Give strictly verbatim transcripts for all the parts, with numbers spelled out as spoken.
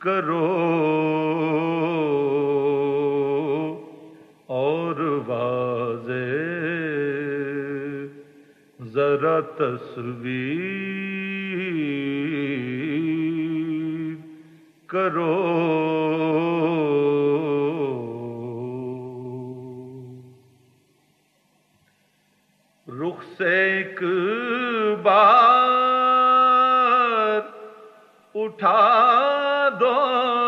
کرو اور واضح ذرا تصویر کرو، رخ سے ایک بار اٹھا دو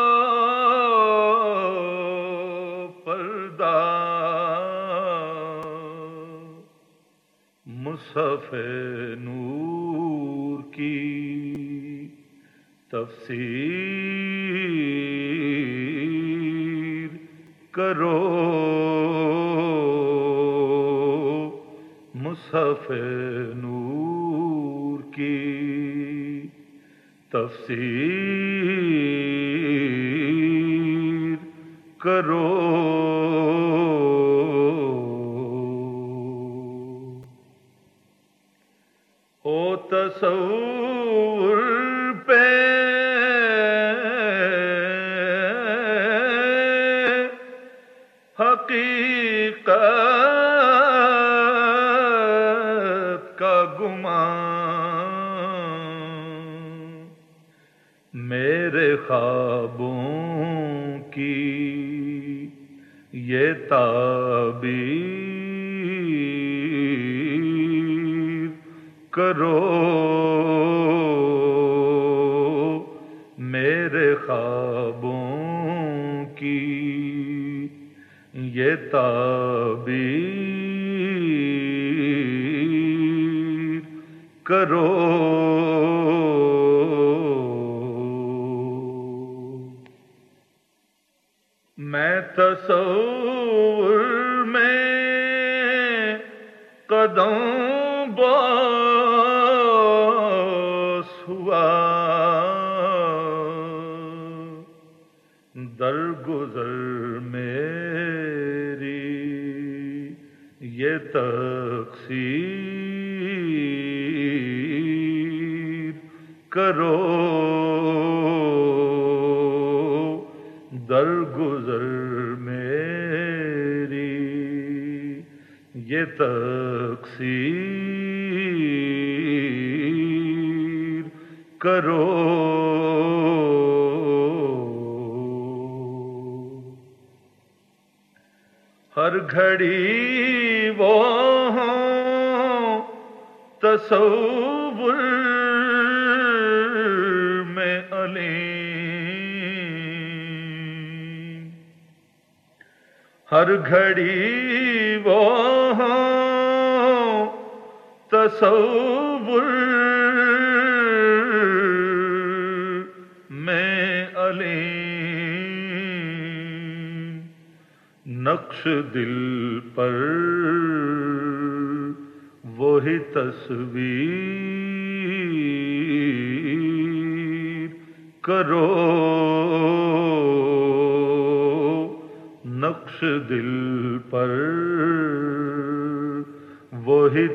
پردہ، مصحف نور کی تفسیر کرو، مصحف نور کی تفسیر کرو، ہو تصور پہ حقیقت کا گمان، میرے خوابوں کی یہ تعبیر کرو، میرے خوابوں کی یہ تعبیر کرو، میں تصور میں قدم باس ہوا، درگزر میری یہ تقصیر کرو، درگزر میری یہ تقصیر کرو، ہر گھڑی وہ ہوں تصور میں علیم، ہر گھڑی وہ ہوں تصور میں علیم، نقش دل پر وہی تصویر کرو، نقش دل پر وہی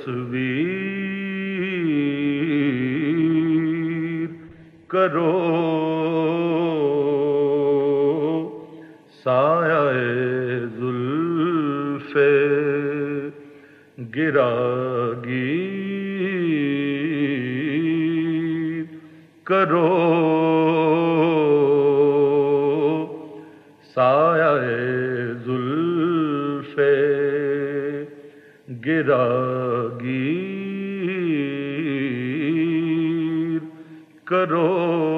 تصویر کرو، سایہ زلف گراگیر کرو، سایہ زلف گراگیر کرو۔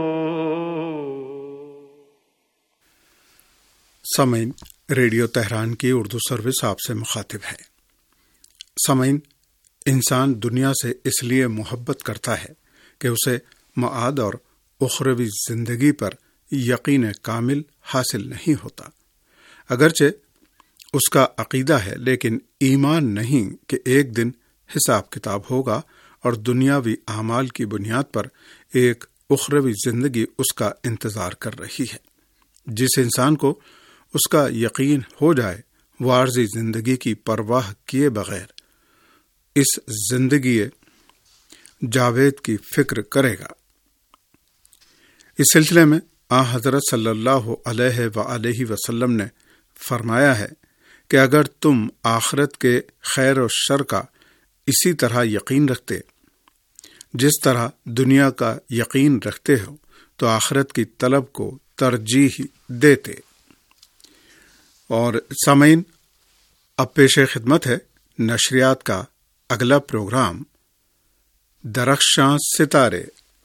سامعین، ریڈیو تہران کی اردو سروس آپ سے مخاطب ہے۔ سامعین، انسان دنیا سے اس لیے محبت کرتا ہے کہ اسے معاد اور اخروی زندگی پر یقین کامل حاصل نہیں ہوتا۔ اگرچہ اس کا عقیدہ ہے، لیکن ایمان نہیں کہ ایک دن حساب کتاب ہوگا اور دنیاوی اعمال کی بنیاد پر ایک اخروی زندگی اس کا انتظار کر رہی ہے۔ جس انسان کو اس کا یقین ہو جائے وہ عارضی زندگی کی پرواہ کیے بغیر اس زندگی جاوید کی فکر کرے گا۔ اس سلسلے میں آ حضرت صلی اللہ علیہ وآلہ وسلم نے فرمایا ہے کہ اگر تم آخرت کے خیر و شر کا اسی طرح یقین رکھتے جس طرح دنیا کا یقین رکھتے ہو تو آخرت کی طلب کو ترجیح دیتے۔ اور سامعین، اب پیش خدمت ہے نشریات کا اگلا پروگرام درخشاں ستارے۔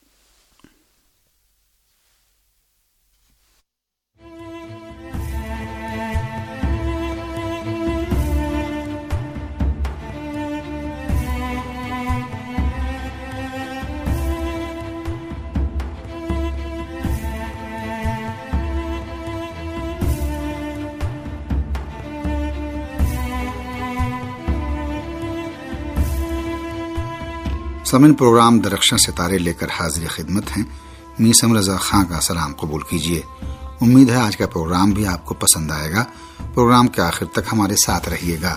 سامعین، پروگرام درخشاں ستارے لے کر حاضر خدمت ہیں۔ میسم رضا خان کا سلام قبول کیجیے۔ امید ہے آج کا پروگرام بھی آپ کو پسند آئے گا۔ پروگرام کے آخر تک ہمارے ساتھ رہیے گا۔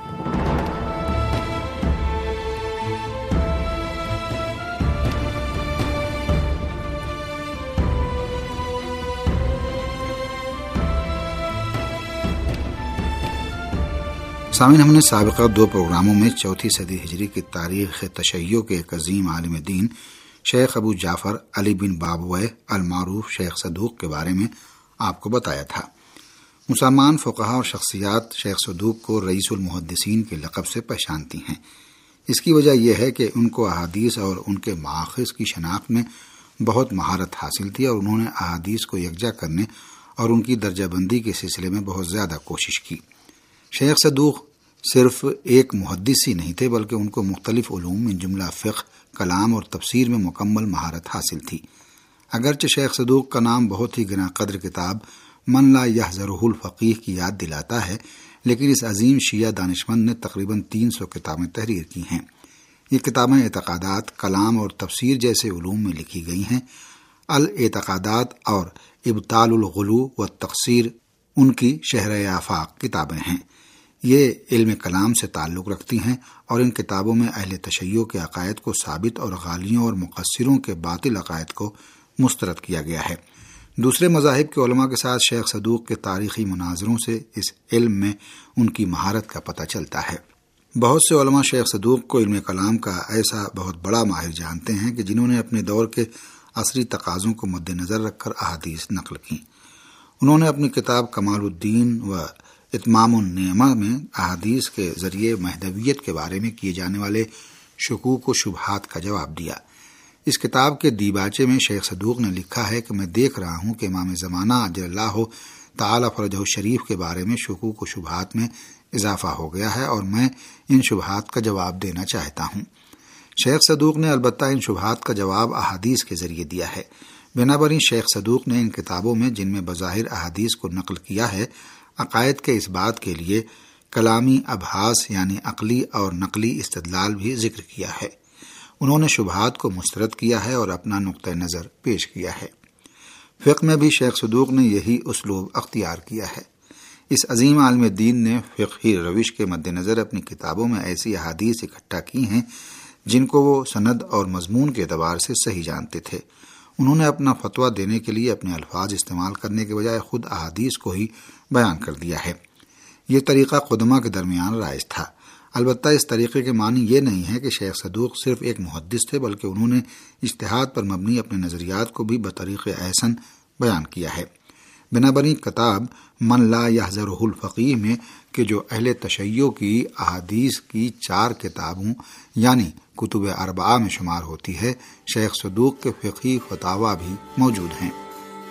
سامعین، ہم نے سابقہ دو پروگراموں میں چوتھی صدی ہجری کی تاریخ تشیع کے ایک عظیم عالم دین شیخ ابو جعفر علی بن بابویہ المعروف شیخ صدوق کے بارے میں آپ کو بتایا تھا۔ مسلمان فقہا اور شخصیات شیخ صدوق کو رئیس المحدثین کے لقب سے پہچانتی ہیں۔ اس کی وجہ یہ ہے کہ ان کو احادیث اور ان کے مآخذ کی شناخت میں بہت مہارت حاصل تھی، اور انہوں نے احادیث کو یکجا کرنے اور ان کی درجہ بندی کے سلسلے میں بہت زیادہ کوشش کی۔ شیخ صدوق صرف ایک محدث ہی نہیں تھے، بلکہ ان کو مختلف علوم من جملہ فقہ، کلام اور تفسیر میں مکمل مہارت حاصل تھی۔ اگرچہ شیخ صدوق کا نام بہت ہی گراں قدر کتاب من لا یحضرہ الفقیہ کی یاد دلاتا ہے، لیکن اس عظیم شیعہ دانشمند نے تقریباً تین سو کتابیں تحریر کی ہیں۔ یہ کتابیں اعتقادات، کلام اور تفسیر جیسے علوم میں لکھی گئی ہیں۔ الاعتقادات اور ابطال الغلو والتقصیر ان کی شہر آفاق کتابیں ہیں۔ یہ علم کلام سے تعلق رکھتی ہیں، اور ان کتابوں میں اہل تشیع کے عقائد کو ثابت اور غالیوں اور مقصروں کے باطل عقائد کو مسترد کیا گیا ہے۔ دوسرے مذاہب کے علماء کے ساتھ شیخ صدوق کے تاریخی مناظروں سے اس علم میں ان کی مہارت کا پتہ چلتا ہے۔ بہت سے علماء شیخ صدوق کو علم کلام کا ایسا بہت بڑا ماہر جانتے ہیں کہ جنہوں نے اپنے دور کے عصری تقاضوں کو مد نظر رکھ کر احادیث نقل کی۔ انہوں نے اپنی کتاب کمال الدین و اتمام النعمہ میں احادیث کے ذریعے مہدویت کے بارے میں کیے جانے والے شکوک و شبہات کا جواب دیا۔ اس کتاب کے دیباچے میں شیخ صدوق نے لکھا ہے کہ میں دیکھ رہا ہوں کہ امام زمانہ اجل اللہ تعالی فرجہ شریف کے بارے میں شکوک و شبہات میں اضافہ ہو گیا ہے، اور میں ان شبہات کا جواب دینا چاہتا ہوں۔ شیخ صدوق نے البتہ ان شبہات کا جواب احادیث کے ذریعے دیا ہے۔ بنابراین شیخ صدوق نے ان کتابوں میں جن میں بظاہر احادیث کو نقل کیا ہے، عقائد کے اس بات کے لیے کلامی ابحاث یعنی عقلی اور نقلی استدلال بھی ذکر کیا ہے۔ انہوں نے شبہات کو مسترد کیا ہے اور اپنا نقطہ نظر پیش کیا ہے۔ فقہ میں بھی شیخ صدوق نے یہی اسلوب اختیار کیا ہے۔ اس عظیم عالم دین نے فقہی روش کے مد نظر اپنی کتابوں میں ایسی احادیث اکٹھا کی ہیں جن کو وہ سند اور مضمون کے اعتبار سے صحیح جانتے تھے۔ انہوں نے اپنا فتویٰ دینے کے لیے اپنے الفاظ استعمال کرنے کے بجائے خود احادیث کو ہی بیان کر دیا ہے۔ یہ طریقہ قدماء کے درمیان رائج تھا۔ البتہ اس طریقے کے معنی یہ نہیں ہے کہ شیخ صدوق صرف ایک محدث تھے، بلکہ انہوں نے اجتہاد پر مبنی اپنے نظریات کو بھی بطریق احسن بیان کیا ہے۔ بنابراین کتاب من لا یحضرہ الفقیہ میں کہ جو اہل تشیع کی احادیث کی چار کتابوں یعنی کتب اربعہ میں شمار ہوتی ہے، شیخ صدوق کے فقہی فتاوی بھی موجود ہیں۔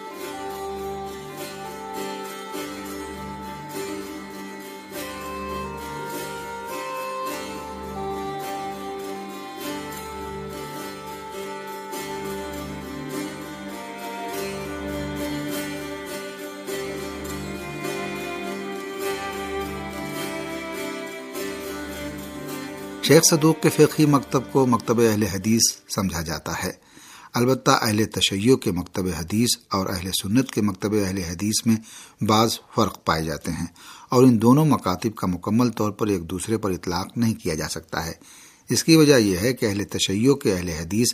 شیخ صدوق کے فقہی مکتب کو مکتب اہل حدیث سمجھا جاتا ہے۔ البتہ اہل تشیع کے مکتب حدیث اور اہل سنت کے مکتب اہل حدیث میں بعض فرق پائے جاتے ہیں، اور ان دونوں مکاتب کا مکمل طور پر ایک دوسرے پر اطلاق نہیں کیا جا سکتا ہے۔ اس کی وجہ یہ ہے کہ اہل تشیع کے اہل حدیث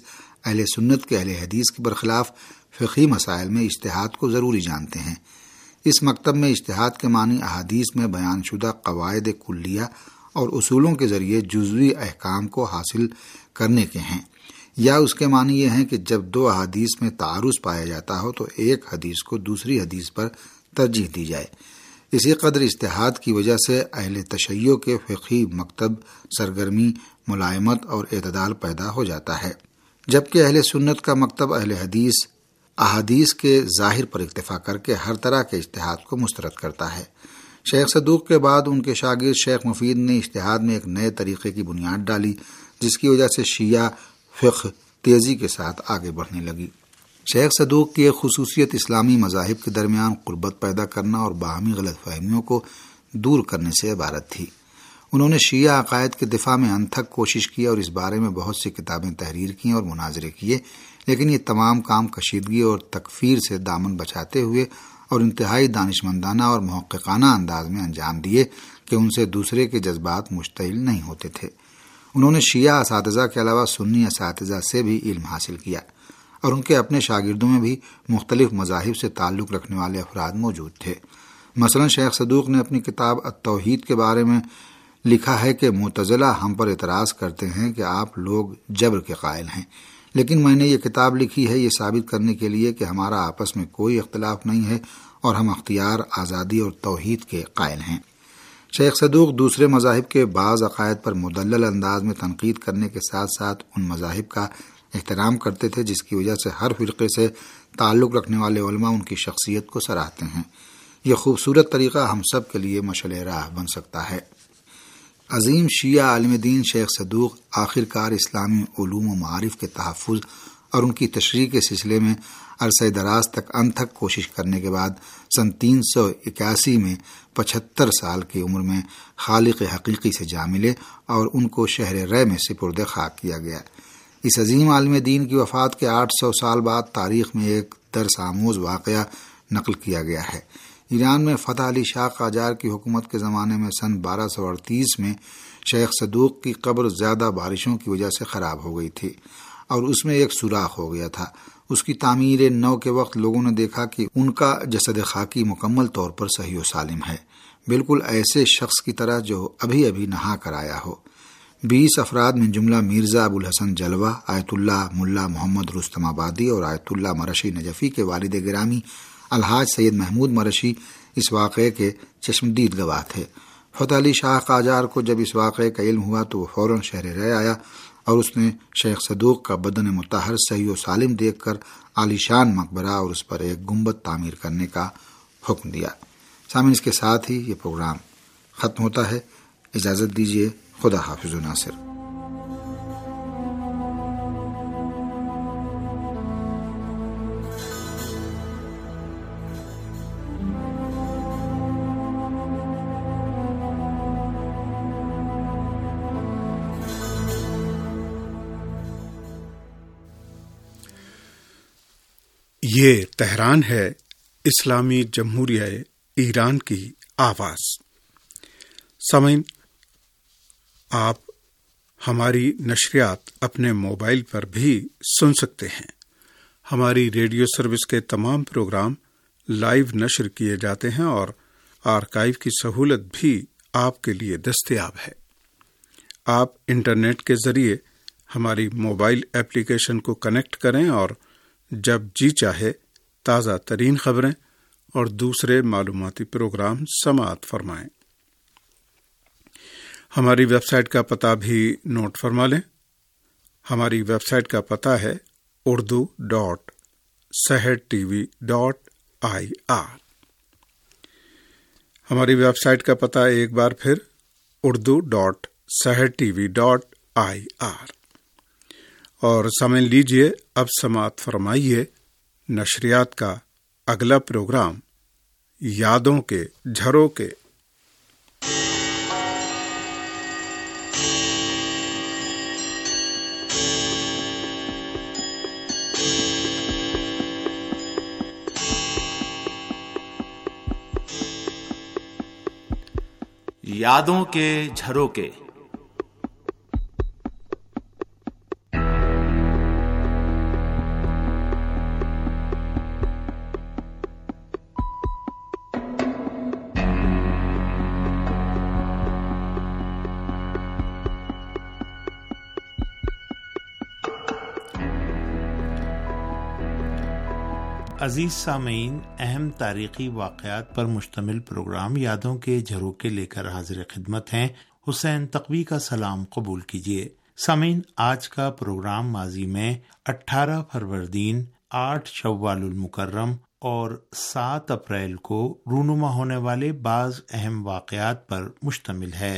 اہل سنت کے اہل حدیث کے برخلاف فقہی مسائل میں اجتہاد کو ضروری جانتے ہیں۔ اس مکتب میں اجتہاد کے معنی احادیث میں بیان شدہ قواعد کلیہ اور اصولوں کے ذریعے جزوی احکام کو حاصل کرنے کے ہیں، یا اس کے معنی یہ ہیں کہ جب دو احادیث میں تعارض پایا جاتا ہو تو ایک حدیث کو دوسری حدیث پر ترجیح دی جائے۔ اسی قدر اجتہاد کی وجہ سے اہل تشیع کے فقہی مکتب سرگرمی، ملائمت اور اعتدال پیدا ہو جاتا ہے، جبکہ اہل سنت کا مکتب اہل حدیث احادیث کے ظاہر پر اکتفا کر کے ہر طرح کے اجتہاد کو مسترد کرتا ہے۔ شیخ صدوق کے بعد ان کے شاگرد شیخ مفید نے اجتہاد میں ایک نئے طریقے کی بنیاد ڈالی، جس کی وجہ سے شیعہ فقہ تیزی کے ساتھ آگے بڑھنے لگی۔ شیخ صدوق کی ایک خصوصیت اسلامی مذاہب کے درمیان قربت پیدا کرنا اور باہمی غلط فہمیوں کو دور کرنے سے عبارت تھی۔ انہوں نے شیعہ عقائد کے دفاع میں انتھک کوشش کی اور اس بارے میں بہت سی کتابیں تحریر کی اور مناظرے کیے، لیکن یہ تمام کام کشیدگی اور تکفیر سے دامن بچاتے ہوئے اور انتہائی دانشمندانہ اور محققانہ انداز میں انجام دیے کہ ان سے دوسرے کے جذبات مشتعل نہیں ہوتے تھے۔ انہوں نے شیعہ اساتذہ کے علاوہ سنی اساتذہ سے بھی علم حاصل کیا، اور ان کے اپنے شاگردوں میں بھی مختلف مذاہب سے تعلق رکھنے والے افراد موجود تھے۔ مثلا شیخ صدوق نے اپنی کتاب التوحید کے بارے میں لکھا ہے کہ معتزلہ ہم پر اعتراض کرتے ہیں کہ آپ لوگ جبر کے قائل ہیں، لیکن میں نے یہ کتاب لکھی ہے یہ ثابت کرنے کے لیے کہ ہمارا آپس میں کوئی اختلاف نہیں ہے اور ہم اختیار، آزادی اور توحید کے قائل ہیں۔ شیخ صدوق دوسرے مذاہب کے بعض عقائد پر مدلل انداز میں تنقید کرنے کے ساتھ ساتھ ان مذاہب کا احترام کرتے تھے جس کی وجہ سے ہر فرقے سے تعلق رکھنے والے علماء ان کی شخصیت کو سراہتے ہیں۔ یہ خوبصورت طریقہ ہم سب کے لیے مشعل راہ بن سکتا ہے۔ عظیم شیعہ عالم دین شیخ صدوق آخرکار اسلامی علوم و معارف کے تحفظ اور ان کی تشریح کے سلسلے میں عرصہ دراز تک انتھک کوشش کرنے کے بعد سن تین سو اکیاسی میں پچہتر سال کی عمر میں خالق حقیقی سے جا ملے اور ان کو شہر رے میں سپرد خاک کیا گیا۔ اس عظیم عالم دین کی وفات کے آٹھ سو سال بعد تاریخ میں ایک درس آموز واقعہ نقل کیا گیا ہے۔ ایران میں فتح علی شاہ قاجار کی حکومت کے زمانے میں سن بارہ سو اڑتیس میں شیخ صدوق کی قبر زیادہ بارشوں کی وجہ سے خراب ہو گئی تھی اور اس میں ایک سوراخ ہو گیا تھا۔ اس کی تعمیر نو کے وقت لوگوں نے دیکھا کہ ان کا جسد خاکی مکمل طور پر صحیح و سالم ہے، بالکل ایسے شخص کی طرح جو ابھی ابھی نہا کر آیا ہو۔ بیس افراد من جملہ مرزا ابو الحسن جلوہ، آیت اللہ ملا محمد رستم آبادی اور آیت اللہ مرشی نجفی کے والد گرامی الحاج سید محمود مرشی اس واقعے کے چشمدید گواہ تھے۔ فتح علی شاہ قاجار کو جب اس واقعے کا علم ہوا تو وہ فوراً شہر رے آیا اور اس نے شیخ صدوق کا بدن مطہر صحیح و سالم دیکھ کر عالی شان مقبرہ اور اس پر ایک گنبد تعمیر کرنے کا حکم دیا۔ سامعین، اس کے ساتھ ہی یہ پروگرام ختم ہوتا ہے۔ اجازت دیجیے، خدا حافظ و ناصر۔ یہ تہران ہے، اسلامی جمہوریہ ایران کی آواز۔ سامعین، آپ ہماری نشریات اپنے موبائل پر بھی سن سکتے ہیں۔ ہماری ریڈیو سروس کے تمام پروگرام لائیو نشر کیے جاتے ہیں اور آرکائیو کی سہولت بھی آپ کے لیے دستیاب ہے۔ آپ انٹرنیٹ کے ذریعے ہماری موبائل ایپلیکیشن کو کنیکٹ کریں اور جب جی چاہے تازہ ترین خبریں اور دوسرے معلوماتی پروگرام سماعت فرمائیں۔ ہماری ویب سائٹ کا پتہ بھی نوٹ فرما لیں۔ ہماری ویب سائٹ کا پتہ ہے Urdu dot Sahar T V dot I R. ہماری ویب سائٹ کا پتہ ایک بار پھر Urdu dot Sahar T V dot I R. اور سمجھ لیجیے، اب سماعت فرمائیے نشریات کا اگلا پروگرام یادوں کے جھروکے۔ یادوں کے جھروکے۔ عزیز سامعین، اہم تاریخی واقعات پر مشتمل پروگرام یادوں کے جھروکے لے کر حاضر خدمت ہیں۔ حسین تقوی کا سلام قبول کیجیے۔ سامعین، آج کا پروگرام ماضی میں اٹھارہ فروردین، آٹھ شوال المکرم اور سات اپریل کو رونما ہونے والے بعض اہم واقعات پر مشتمل ہے۔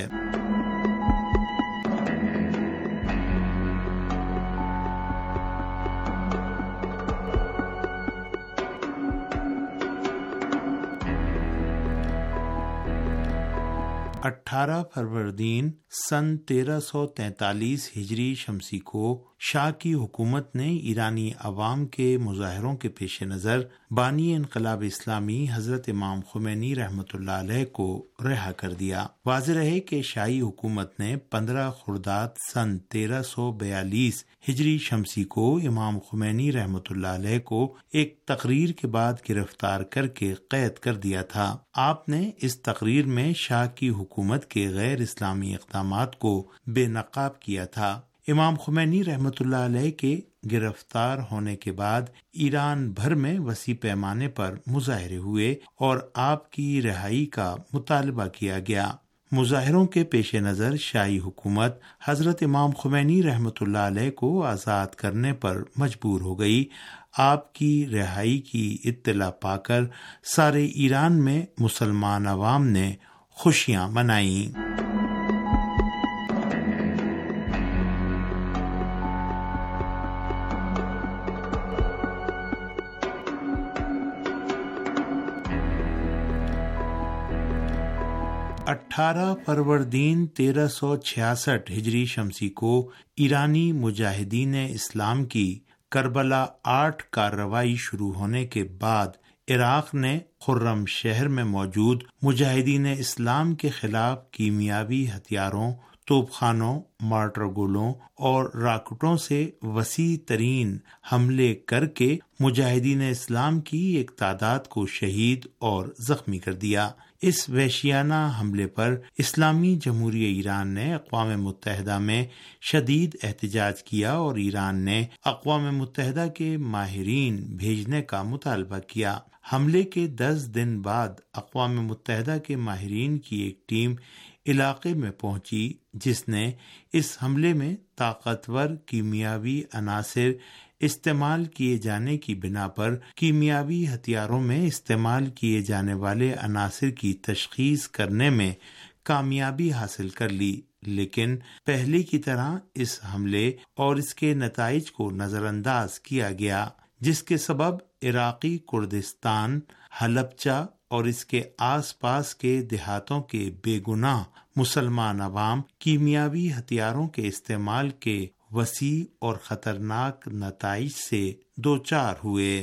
اٹھارہ فروردین سن تیرہ سو تینتالیس ہجری شمسی کو شاہ کی حکومت نے ایرانی عوام کے مظاہروں کے پیش نظر بانی انقلاب اسلامی حضرت امام خمینی رحمۃ اللہ علیہ کو رہا کر دیا۔ واضح رہے کہ شاہی حکومت نے پندرہ خرداد سن تیرہ سو بیالیس ہجری شمسی کو امام خمینی رحمۃ اللہ علیہ کو ایک تقریر کے بعد گرفتار کر کے قید کر دیا تھا۔ آپ نے اس تقریر میں شاہ کی حکومت کے غیر اسلامی اقدامات کو بے نقاب کیا تھا۔ امام خمینی رحمۃ اللہ علیہ کے گرفتار ہونے کے بعد ایران بھر میں وسیع پیمانے پر مظاہرے ہوئے اور آپ کی رہائی کا مطالبہ کیا گیا۔ مظاہروں کے پیش نظر شاہی حکومت حضرت امام خمینی رحمۃ اللہ علیہ کو آزاد کرنے پر مجبور ہو گئی۔ آپ کی رہائی کی اطلاع پا کر سارے ایران میں مسلمان عوام نے خوشیاں منائیں۔ اٹھارہ فروردین تیرہ سو چھیاسٹھ ہجری شمسی کو ایرانی مجاہدین اسلام کی کربلا آٹھ کارروائی شروع ہونے کے بعد عراق نے خرم شہر میں موجود مجاہدین اسلام کے خلاف کیمیاوی ہتھیاروں، توپ خانوں، مارٹر گولوں اور راکٹوں سے وسیع ترین حملے کر کے مجاہدین اسلام کی ایک تعداد کو شہید اور زخمی کر دیا۔ اس وحشیانہ حملے پر اسلامی جمہوریہ ایران نے اقوام متحدہ میں شدید احتجاج کیا اور ایران نے اقوام متحدہ کے ماہرین بھیجنے کا مطالبہ کیا۔ حملے کے دس دن بعد اقوام متحدہ کے ماہرین کی ایک ٹیم علاقے میں پہنچی، جس نے اس حملے میں طاقتور کیمیاوی عناصر استعمال کیے جانے کی بنا پر کیمیاوی ہتھیاروں میں استعمال کیے جانے والے عناصر کی تشخیص کرنے میں کامیابی حاصل کر لی، لیکن پہلے کی طرح اس حملے اور اس کے نتائج کو نظر انداز کیا گیا، جس کے سبب عراقی کردستان، حلبچہ اور اس کے آس پاس کے دیہاتوں کے بے گناہ مسلمان عوام کیمیاوی ہتھیاروں کے استعمال کے وسیع اور خطرناک نتائج سے دوچار ہوئے۔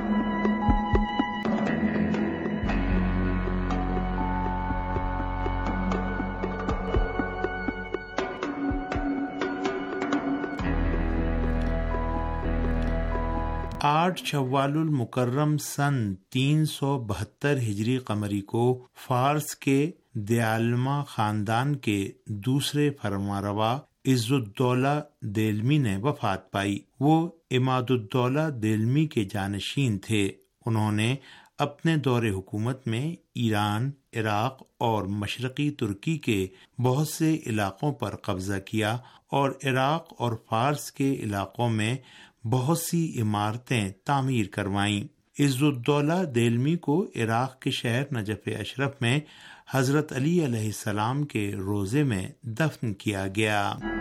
آٹھ شوال المکرم سن تین سو بہتر ہجری قمری کو فارس کے دیالما خاندان کے دوسرے فرمانروا عز الدولہ دیلمی نے وفات پائی۔ وہ عماد الدولہ دیلمی کے جانشین تھے۔ انہوں نے اپنے دور حکومت میں ایران، عراق اور مشرقی ترکی کے بہت سے علاقوں پر قبضہ کیا اور عراق اور فارس کے علاقوں میں بہت سی عمارتیں تعمیر کروائیں۔ عز الدولہ دیلمی کو عراق کے شہر نجف اشرف میں حضرت علی علیہ السلام کے روضے میں دفن کیا گیا۔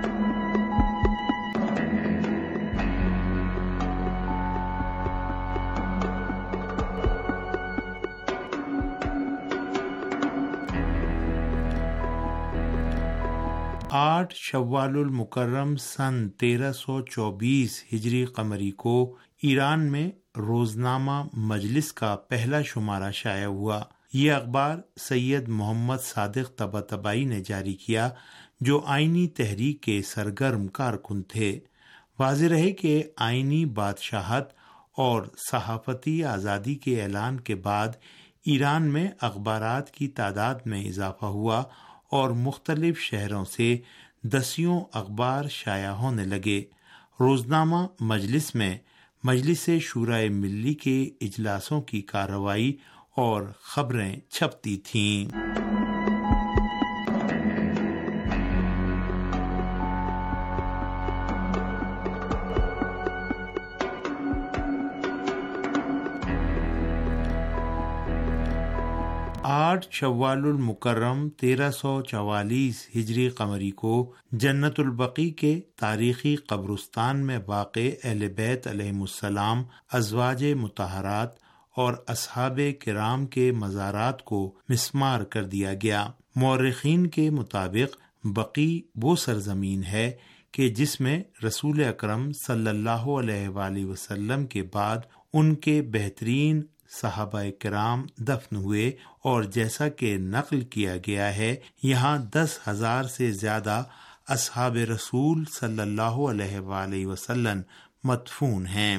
آٹھ شوال المکرم سن تیرہ سو چوبیس ہجری قمری کو ایران میں روزنامہ مجلس کا پہلا شمارہ شائع ہوا۔ یہ اخبار سید محمد صادق طباطبائی نے جاری کیا، جو آئینی تحریک کے سرگرم کارکن تھے۔ واضح رہے کہ آئینی بادشاہت اور صحافتی آزادی کے اعلان کے بعد ایران میں اخبارات کی تعداد میں اضافہ ہوا اور مختلف شہروں سے دسیوں اخبار شائع ہونے لگے۔ روزنامہ مجلس میں مجلس شورائے ملی کے اجلاسوں کی کارروائی اور خبریں چھپتی تھیں۔ آٹھ شوال المکرم تیرہ سو چوالیس ہجری قمری کو جنت البقیع کے تاریخی قبرستان میں واقع اہل بیت علیہم السلام، ازواج مطہرات اور اصحاب کرام کے مزارات کو مسمار کر دیا گیا۔ مورخین کے مطابق بقیع وہ سرزمین ہے کہ جس میں رسول اکرم صلی اللہ علیہ وآلہ وسلم کے بعد ان کے بہترین صحابہ کرام دفن ہوئے، اور جیسا کہ نقل کیا گیا ہے یہاں دس ہزار سے زیادہ اصحاب رسول صلی اللہ علیہ وآلہ وسلم مدفون ہیں۔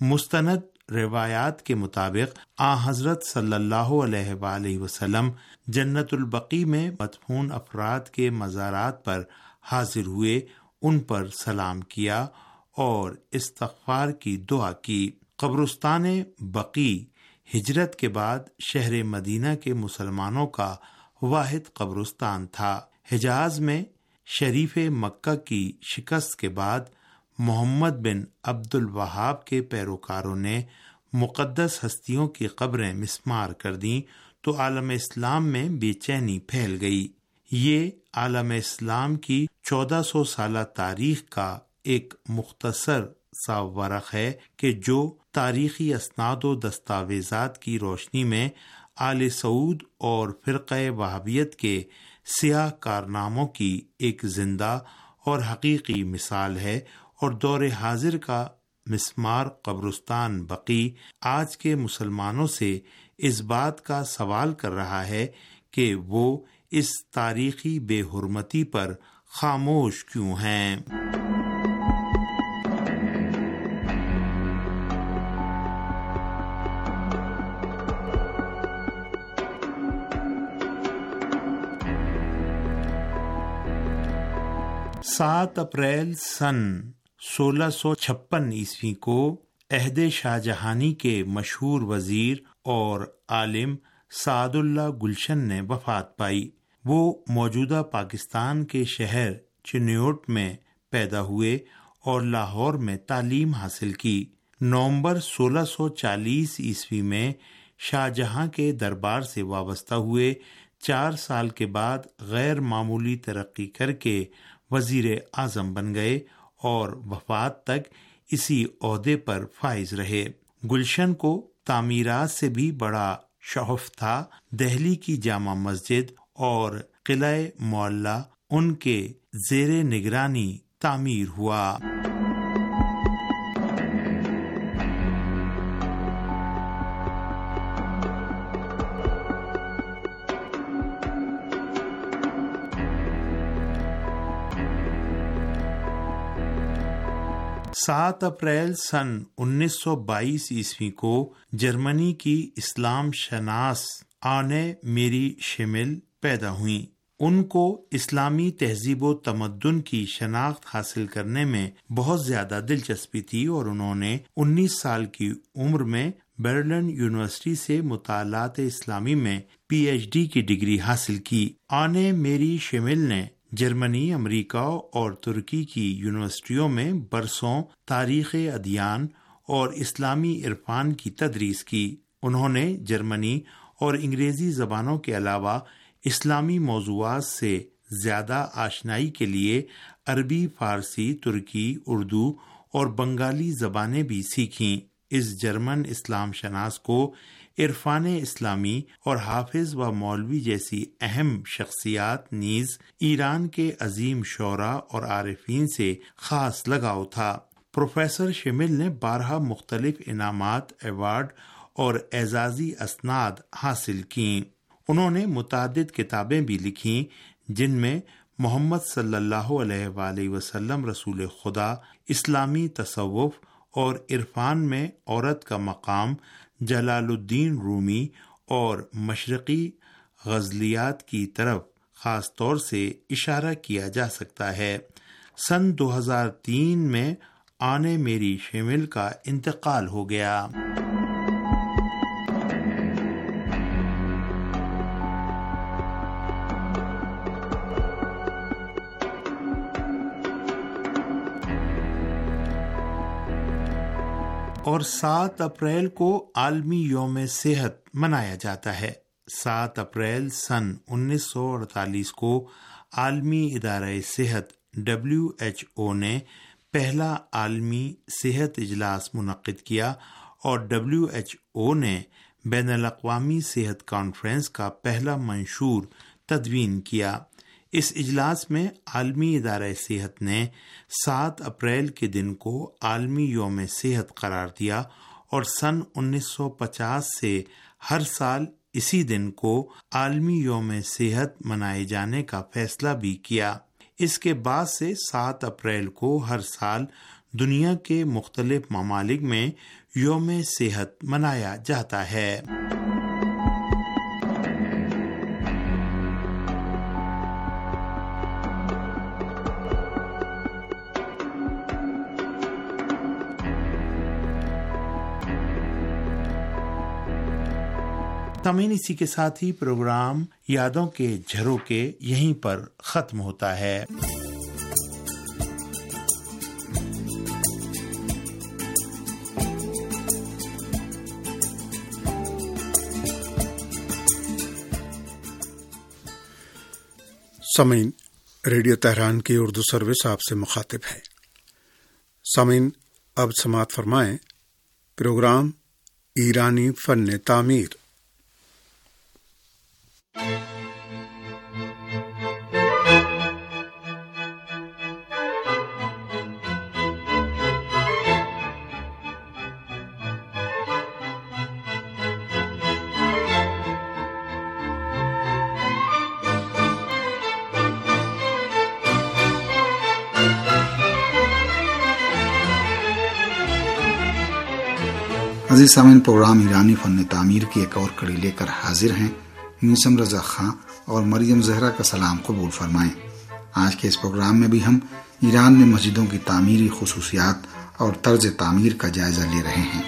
مستند روایات کے مطابق آن حضرت صلی اللہ علیہ وآلہ وسلم جنت البقیع میں مدفون افراد کے مزارات پر حاضر ہوئے، ان پر سلام کیا اور استغفار کی دعا کی۔ قبرستان بقیع ہجرت کے بعد شہر مدینہ کے مسلمانوں کا واحد قبرستان تھا۔ حجاز میں شریف مکہ کی شکست کے بعد محمد بن عبد الوہاب کے پیروکاروں نے مقدس ہستیوں کی قبریں مسمار کر دیں تو عالم اسلام میں بے چینی پھیل گئی۔ یہ عالم اسلام کی چودہ سو سالہ تاریخ کا ایک مختصر سا ورق ہے کہ جو تاریخی اسناد و دستاویزات کی روشنی میں آل سعود اور فرقہ وہابیت کے سیاہ کارناموں کی ایک زندہ اور حقیقی مثال ہے، اور دور حاضر کا مسمار قبرستان بقیع آج کے مسلمانوں سے اس بات کا سوال کر رہا ہے کہ وہ اس تاریخی بے حرمتی پر خاموش کیوں ہیں۔ سات اپریل سن سولہ سو چھپن عیسوی کو عہد شاہ جہانی کے مشہور وزیر اور عالم سعد اللہ گلشن نے وفات پائی۔ وہ موجودہ پاکستان کے شہر چنیوٹ میں پیدا ہوئے اور لاہور میں تعلیم حاصل کی۔ نومبر سولہ سو چالیس عیسوی میں شاہ جہاں کے دربار سے وابستہ ہوئے۔ چار سال کے بعد غیر معمولی ترقی کر کے وزیر اعظم بن گئے اور وفات تک اسی عہدے پر فائز رہے۔ گلشن کو تعمیرات سے بھی بڑا شغف تھا۔ دہلی کی جامع مسجد اور قلعہ معلیٰ ان کے زیر نگرانی تعمیر ہوا۔ سات اپریل سن انیس سو بائیس عیسوی کو جرمنی کی اسلام شناس آنے میری شمل پیدا ہوئیں۔ ان کو اسلامی تہذیب و تمدن کی شناخت حاصل کرنے میں بہت زیادہ دلچسپی تھی، اور انہوں نے انیس سال کی عمر میں برلن یونیورسٹی سے مطالعات اسلامی میں پی ایچ ڈی کی ڈگری حاصل کی۔ آنے میری شمل نے جرمنی، امریکہ اور ترکی کی یونیورسٹیوں میں برسوں تاریخ ادیان اور اسلامی عرفان کی تدریس کی۔ انہوں نے جرمنی اور انگریزی زبانوں کے علاوہ اسلامی موضوعات سے زیادہ آشنائی کے لیے عربی، فارسی، ترکی، اردو اور بنگالی زبانیں بھی سیکھیں۔ اس جرمن اسلام شناس کو عرفان اسلامی اور حافظ و مولوی جیسی اہم شخصیات نیز ایران کے عظیم شعراء اور عارفین سے خاص لگاؤ تھا۔ پروفیسر شمل نے بارہا مختلف انعامات، ایوارڈ اور اعزازی اسناد حاصل کیں۔ انہوں نے متعدد کتابیں بھی لکھیں جن میں محمد صلی اللہ علیہ وآلہ وسلم رسول خدا، اسلامی تصوف اور عرفان میں عورت کا مقام، جلال الدین رومی اور مشرقی غزلیات کی طرف خاص طور سے اشارہ کیا جا سکتا ہے۔ سن دو ہزار تین میں آنے میری شیمل کا انتقال ہو گیا۔ اور سات اپریل کو عالمی یوم صحت منایا جاتا ہے۔ سات اپریل سن انیس سو اڑتالیس کو عالمی ادارہ صحت ڈبلیو ایچ او نے پہلا عالمی صحت اجلاس منعقد کیا اور ڈبلیو ایچ او نے بین الاقوامی صحت کانفرنس کا پہلا منشور تدوین کیا۔ اس اجلاس میں عالمی ادارہ صحت نے سات اپریل کے دن کو عالمی یوم صحت قرار دیا اور سن انیس سو پچاس سے ہر سال اسی دن کو عالمی یوم صحت منائے جانے کا فیصلہ بھی کیا۔ اس کے بعد سے سات اپریل کو ہر سال دنیا کے مختلف ممالک میں یوم صحت منایا جاتا ہے۔ سامعین، اسی کے ساتھ ہی پروگرام یادوں کے جھروکے یہیں پر ختم ہوتا ہے۔ سامعین، ریڈیو تہران کی اردو سروس آپ سے مخاطب ہے۔ سامعین، اب سماعت فرمائیں پروگرام ایرانی فن تعمیر۔ عزیز سامعین، پروگرام ایرانی فن تعمیر کی ایک اور کڑی لے کر حاضر ہیں۔ میوسم رضا خان اور مریم زہرا کا سلام قبول فرمائیں۔ آج کے اس پروگرام میں بھی ہم ایران میں مسجدوں کی تعمیری خصوصیات اور طرز تعمیر کا جائزہ لے رہے ہیں۔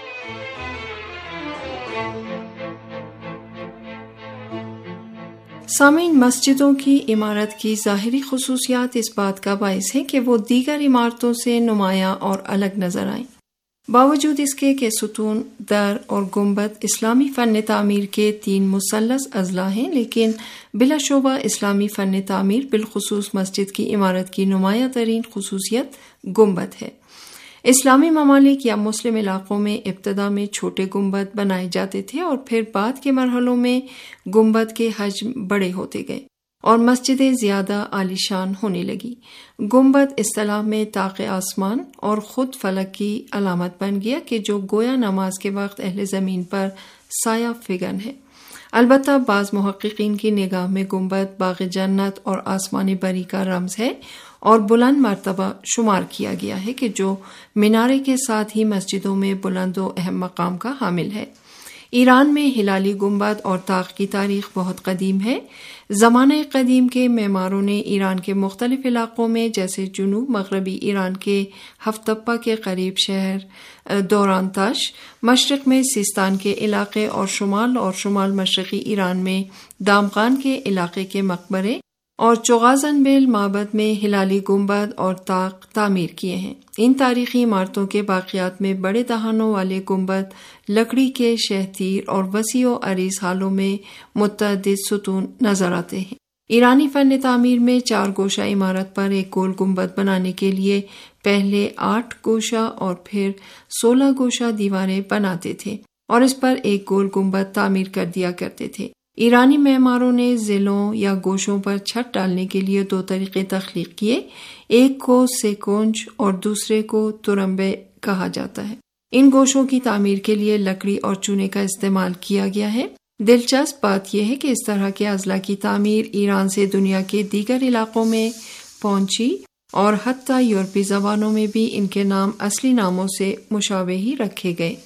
سامعین، مسجدوں کی عمارت کی ظاہری خصوصیات اس بات کا باعث ہے کہ وہ دیگر عمارتوں سے نمایاں اور الگ نظر آئیں۔ باوجود اس کے کہ ستون، در اور گنبد اسلامی فن تعمیر کے تین مثلث اضلاع ہیں، لیکن بلا شبہ اسلامی فن تعمیر بالخصوص مسجد کی عمارت کی نمایاں ترین خصوصیت گنبد ہے۔ اسلامی ممالک یا مسلم علاقوں میں ابتدا میں چھوٹے گنبد بنائے جاتے تھے اور پھر بعد کے مرحلوں میں گنبد کے حجم بڑے ہوتے گئے اور مسجدیں زیادہ عالیشان ہونے لگی۔ گنبد اصطلاح میں طاق آسمان اور خود فلک کی علامت بن گیا کہ جو گویا نماز کے وقت اہل زمین پر سایہ فگن ہے۔ البتہ بعض محققین کی نگاہ میں گنبد باغ جنت اور آسمان بری کا رمز ہے اور بلند مرتبہ شمار کیا گیا ہے کہ جو مینارے کے ساتھ ہی مسجدوں میں بلند و اہم مقام کا حامل ہے۔ ایران میں ہلالی گنبد اور طاق کی تاریخ بہت قدیم ہے۔ زمانہ قدیم کے معماروں نے ایران کے مختلف علاقوں میں جیسے جنوب مغربی ایران کے ہفتپا کے قریب شہر دوران تاش، مشرق میں سیستان کے علاقے اور شمال اور شمال مشرقی ایران میں دامغان کے علاقے کے مقبرے اور چغازن بیل معبد میں ہلالی گنبد اور طاق تعمیر کیے ہیں۔ ان تاریخی عمارتوں کے باقیات میں بڑے دہانوں والے گنبد، لکڑی کے شہتیر اور وسیع و عریض ہالوں میں متعدد ستون نظر آتے ہیں۔ ایرانی فن تعمیر میں چار گوشہ عمارت پر ایک گول گنبد بنانے کے لیے پہلے آٹھ گوشہ اور پھر سولہ گوشہ دیواریں بناتے تھے اور اس پر ایک گول گنبد تعمیر کر دیا کرتے تھے۔ ایرانی معماروں نے ضلعوں یا گوشوں پر چھت ڈالنے کے لیے دو طریقے تخلیق کیے، ایک کو سیکونج اور دوسرے کو ترمبے کہا جاتا ہے۔ ان گوشوں کی تعمیر کے لیے لکڑی اور چونے کا استعمال کیا گیا ہے۔ دلچسپ بات یہ ہے کہ اس طرح کے اضلاع کی تعمیر ایران سے دنیا کے دیگر علاقوں میں پہنچی اور حتیٰ یورپی زبانوں میں بھی ان کے نام اصلی ناموں سے مشابہ ہی رکھے گئے۔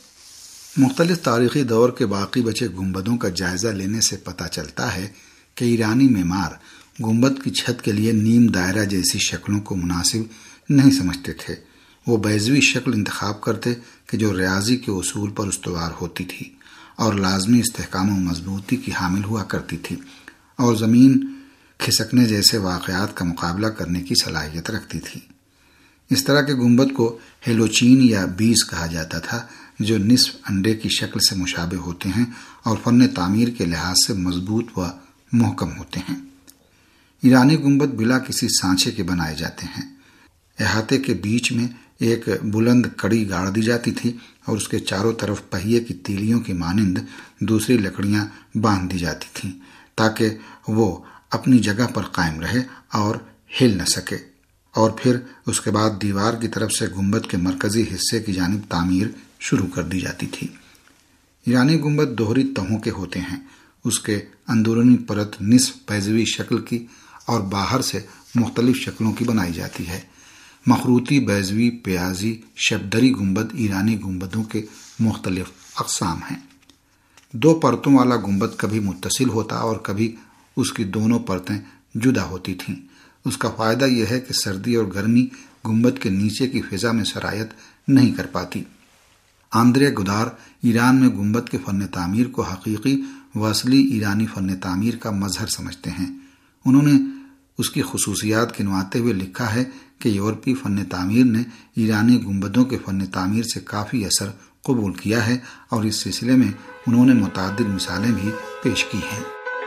مختلف تاریخی دور کے باقی بچے گنبدوں کا جائزہ لینے سے پتہ چلتا ہے کہ ایرانی معمار گنبد کی چھت کے لیے نیم دائرہ جیسی شکلوں کو مناسب نہیں سمجھتے تھے۔ وہ بیضوی شکل انتخاب کرتے کہ جو ریاضی کے اصول پر استوار ہوتی تھی اور لازمی استحکام و مضبوطی کی حامل ہوا کرتی تھی اور زمین کھسکنے جیسے واقعات کا مقابلہ کرنے کی صلاحیت رکھتی تھی۔ اس طرح کے گنبد کو ہیلوچین یا بیس کہا جاتا تھا، جو نصف انڈے کی شکل سے مشابہ ہوتے ہیں اور فن تعمیر کے لحاظ سے مضبوط و محکم ہوتے ہیں۔ ایرانی گنبد بلا کسی سانچے کے بنائے جاتے ہیں۔ احاطے کے بیچ میں ایک بلند کڑی گاڑ دی جاتی تھی اور اس کے چاروں طرف پہیے کی تیلیوں کی مانند دوسری لکڑیاں باندھ دی جاتی تھیں تاکہ وہ اپنی جگہ پر قائم رہے اور ہل نہ سکے، اور پھر اس کے بعد دیوار کی طرف سے گنبد کے مرکزی حصے کی جانب تعمیر شروع کر دی جاتی تھی۔ ایرانی گنبد دوہری تہوں کے ہوتے ہیں۔ اس کے اندرونی پرت نصف بیضوی شکل کی اور باہر سے مختلف شکلوں کی بنائی جاتی ہے۔ مخروطی، بیضوی، پیازی، شبدری گنبد ایرانی گنبدوں کے مختلف اقسام ہیں۔ دو پرتوں والا گنبد کبھی متصل ہوتا اور کبھی اس کی دونوں پرتیں جدا ہوتی تھیں۔ اس کا فائدہ یہ ہے کہ سردی اور گرمی گنبد کے نیچے کی فضا میں سرایت نہیں کر پاتی۔ آندرے گودار ایران میں گنبد کے فن تعمیر کو حقیقی و اصلی ایرانی فن تعمیر کا مظہر سمجھتے ہیں۔ انہوں نے اس کی خصوصیات گنواتے ہوئے لکھا ہے کہ یورپی فن تعمیر نے ایرانی گنبدوں کے فن تعمیر سے کافی اثر قبول کیا ہے، اور اس سلسلے میں انہوں نے متعدد مثالیں بھی پیش کی ہیں۔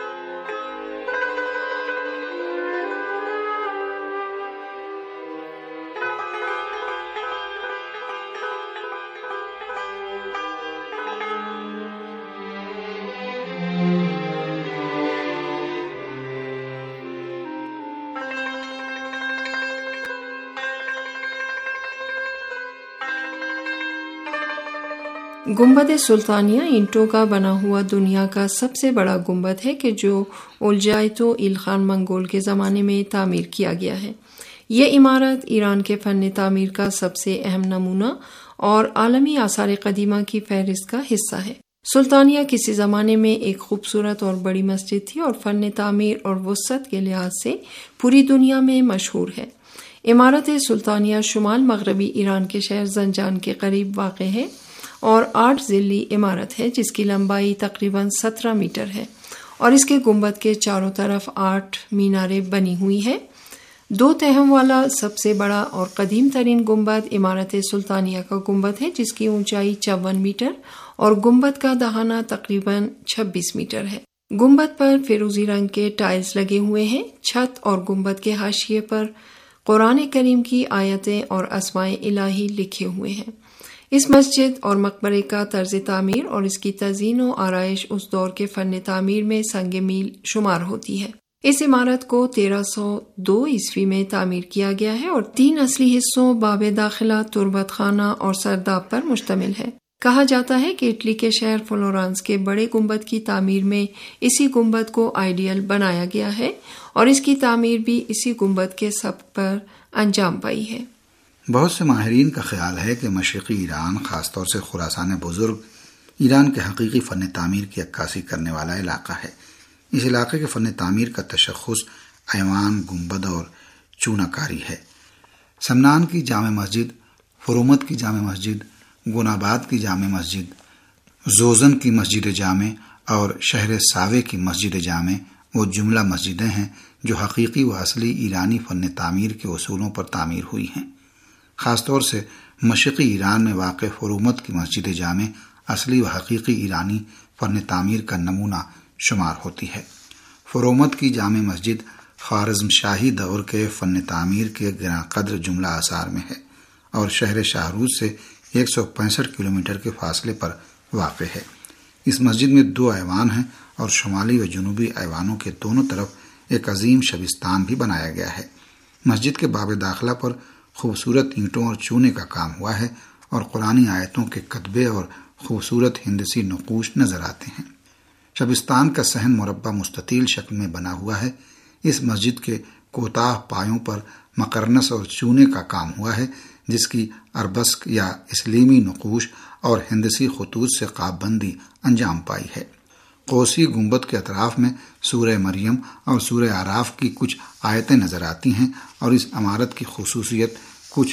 گنبد سلطانیہ اینٹوں کا بنا ہوا دنیا کا سب سے بڑا گنبد ہے کہ جو اولجایتو ایل خان منگول کے زمانے میں تعمیر کیا گیا ہے۔ یہ عمارت ایران کے فن تعمیر کا سب سے اہم نمونہ اور عالمی آثار قدیمہ کی فہرست کا حصہ ہے۔ سلطانیہ کسی زمانے میں ایک خوبصورت اور بڑی مسجد تھی اور فن تعمیر اور وسعت کے لحاظ سے پوری دنیا میں مشہور ہے۔ عمارت سلطانیہ شمال مغربی ایران کے شہر زنجان کے قریب واقع ہے اور آٹھ ضلعی عمارت ہے جس کی لمبائی تقریباً سترہ میٹر ہے اور اس کے گنبد کے چاروں طرف آٹھ میناریں بنی ہوئی ہیں۔ دو تہم والا سب سے بڑا اور قدیم ترین گنبد عمارت سلطانیہ کا گنبد ہے جس کی اونچائی چون میٹر اور گنبد کا دہانہ تقریباً چھبیس میٹر ہے۔ گنبد پر فیروزی رنگ کے ٹائلز لگے ہوئے ہیں۔ چھت اور گنبد کے حاشیے پر قرآن کریم کی آیتیں اور اسماء الہی لکھے ہوئے ہیں۔ اس مسجد اور مقبرے کا طرز تعمیر اور اس کی تزئین و آرائش اس دور کے فن تعمیر میں سنگ میل شمار ہوتی ہے۔ اس عمارت کو تیرہ سو دو عیسوی میں تعمیر کیا گیا ہے اور تین اصلی حصوں باب داخلہ، تربت خانہ اور سرداب پر مشتمل ہے۔ کہا جاتا ہے کہ اٹلی کے شہر فلورانس کے بڑے گنبد کی تعمیر میں اسی گنبد کو آئیڈیل بنایا گیا ہے اور اس کی تعمیر بھی اسی گنبد کے سبق پر انجام پائی ہے۔ بہت سے ماہرین کا خیال ہے کہ مشرقی ایران، خاص طور سے خراسان بزرگ، ایران کے حقیقی فن تعمیر کی عکاسی کرنے والا علاقہ ہے۔ اس علاقے کے فن تعمیر کا تشخص ایوان، گنبد اور چونہ کاری ہے۔ سمنان کی جامع مسجد، فرومت کی جامع مسجد، گناباد کی جامع مسجد، زوزن کی مسجد جامع اور شہر ساوے کی مسجد جامع وہ جملہ مسجدیں ہیں جو حقیقی و اصلی ایرانی فن تعمیر کے اصولوں پر تعمیر ہوئی ہیں۔ خاص طور سے مشرقی ایران میں واقع فرومت کی مسجد جامع اصلی و حقیقی ایرانی فن تعمیر کا نمونہ شمار ہوتی ہے۔ فرومت کی جامع مسجد خوارزم شاہی دور کے فن تعمیر کے گراں قدر جملہ آثار میں ہے اور شہر شاہروز سے ایک سو پینسٹھ کلومیٹر کے فاصلے پر واقع ہے۔ اس مسجد میں دو ایوان ہیں اور شمالی و جنوبی ایوانوں کے دونوں طرف ایک عظیم شبستان بھی بنایا گیا ہے۔ مسجد کے باب داخلہ پر خوبصورت اینٹوں اور چونے کا کام ہوا ہے اور قرآنی آیتوں کے کتبے اور خوبصورت ہندسی نقوش نظر آتے ہیں۔ شبستان کا صحن مربع مستطیل شکل میں بنا ہوا ہے۔ اس مسجد کے کوتاہ پایوں پر مقرنس اور چونے کا کام ہوا ہے جس کی عربسک یا اسلیمی نقوش اور ہندسی خطوط سے قاب بندی انجام پائی ہے۔ قوسی گنبد کے اطراف میں سورہ مریم اور سورہ اعراف کی کچھ آیتیں نظر آتی ہیں اور اس عمارت کی خصوصیت کچھ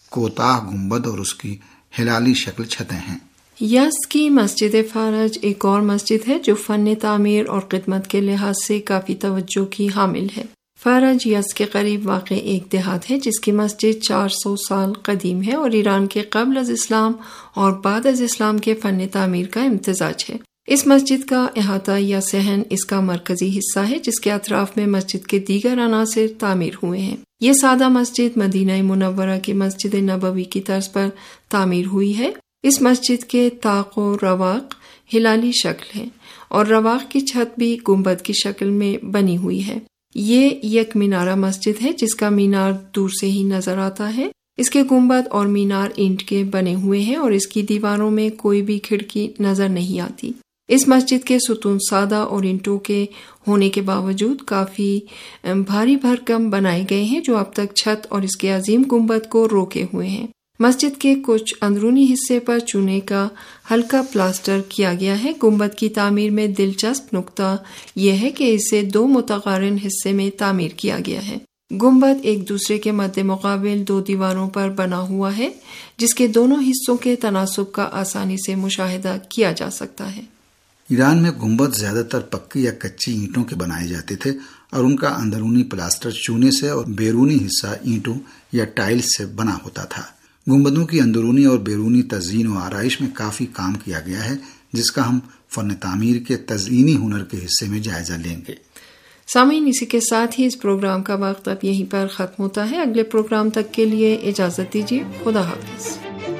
کوتاہ گنبد اور اس کی ہلالی شکل چھتیں ہیں۔ یزد کی مسجد فارج ایک اور مسجد ہے جو فن تعمیر اور خدمت کے لحاظ سے کافی توجہ کی حامل ہے۔ فارج یزد کے قریب واقع ایک دیہات ہے جس کی مسجد چار سو سال قدیم ہے اور ایران کے قبل از اسلام اور بعد از اسلام کے فن تعمیر کا امتزاج ہے۔ اس مسجد کا احاطہ یا صحن اس کا مرکزی حصہ ہے جس کے اطراف میں مسجد کے دیگر عناصر تعمیر ہوئے ہیں۔ یہ سادہ مسجد مدینہ منورہ کی مسجد نبوی کی طرز پر تعمیر ہوئی ہے۔ اس مسجد کے طاق و رواق ہلالی شکل ہے اور رواق کی چھت بھی گنبد کی شکل میں بنی ہوئی ہے۔ یہ یک مینارہ مسجد ہے جس کا مینار دور سے ہی نظر آتا ہے۔ اس کے گنبد اور مینار اینٹ کے بنے ہوئے ہیں اور اس کی دیواروں میں کوئی بھی کھڑکی نظر نہیں آتی۔ اس مسجد کے ستون سادہ اور اینٹوں کے ہونے کے باوجود کافی بھاری بھرکم بنائے گئے ہیں جو اب تک چھت اور اس کے عظیم گنبد کو روکے ہوئے ہیں۔ مسجد کے کچھ اندرونی حصے پر چونے کا ہلکا پلاسٹر کیا گیا ہے۔ گنبد کی تعمیر میں دلچسپ نقطہ یہ ہے کہ اسے دو متقارن حصے میں تعمیر کیا گیا ہے۔ گنبد ایک دوسرے کے مد مقابل دو دیواروں پر بنا ہوا ہے جس کے دونوں حصوں کے تناسب کا آسانی سے مشاہدہ کیا جا سکتا ہے۔ ایران میں گنبد زیادہ تر پکی یا کچی اینٹوں کے بنائے جاتے تھے اور ان کا اندرونی پلاسٹر چونے سے اور بیرونی حصہ اینٹوں یا ٹائلز سے بنا ہوتا تھا۔ گنبدوں کی اندرونی اور بیرونی تزئین و آرائش میں کافی کام کیا گیا ہے جس کا ہم فن تعمیر کے تزئینی ہنر کے حصے میں جائزہ لیں گے۔ سامعین، اسی کے ساتھ ہی اس پروگرام کا وقت اب یہیں پر ختم ہوتا ہے۔ اگلے پروگرام تک کے لیے اجازت دیجیے۔ خدا حافظ۔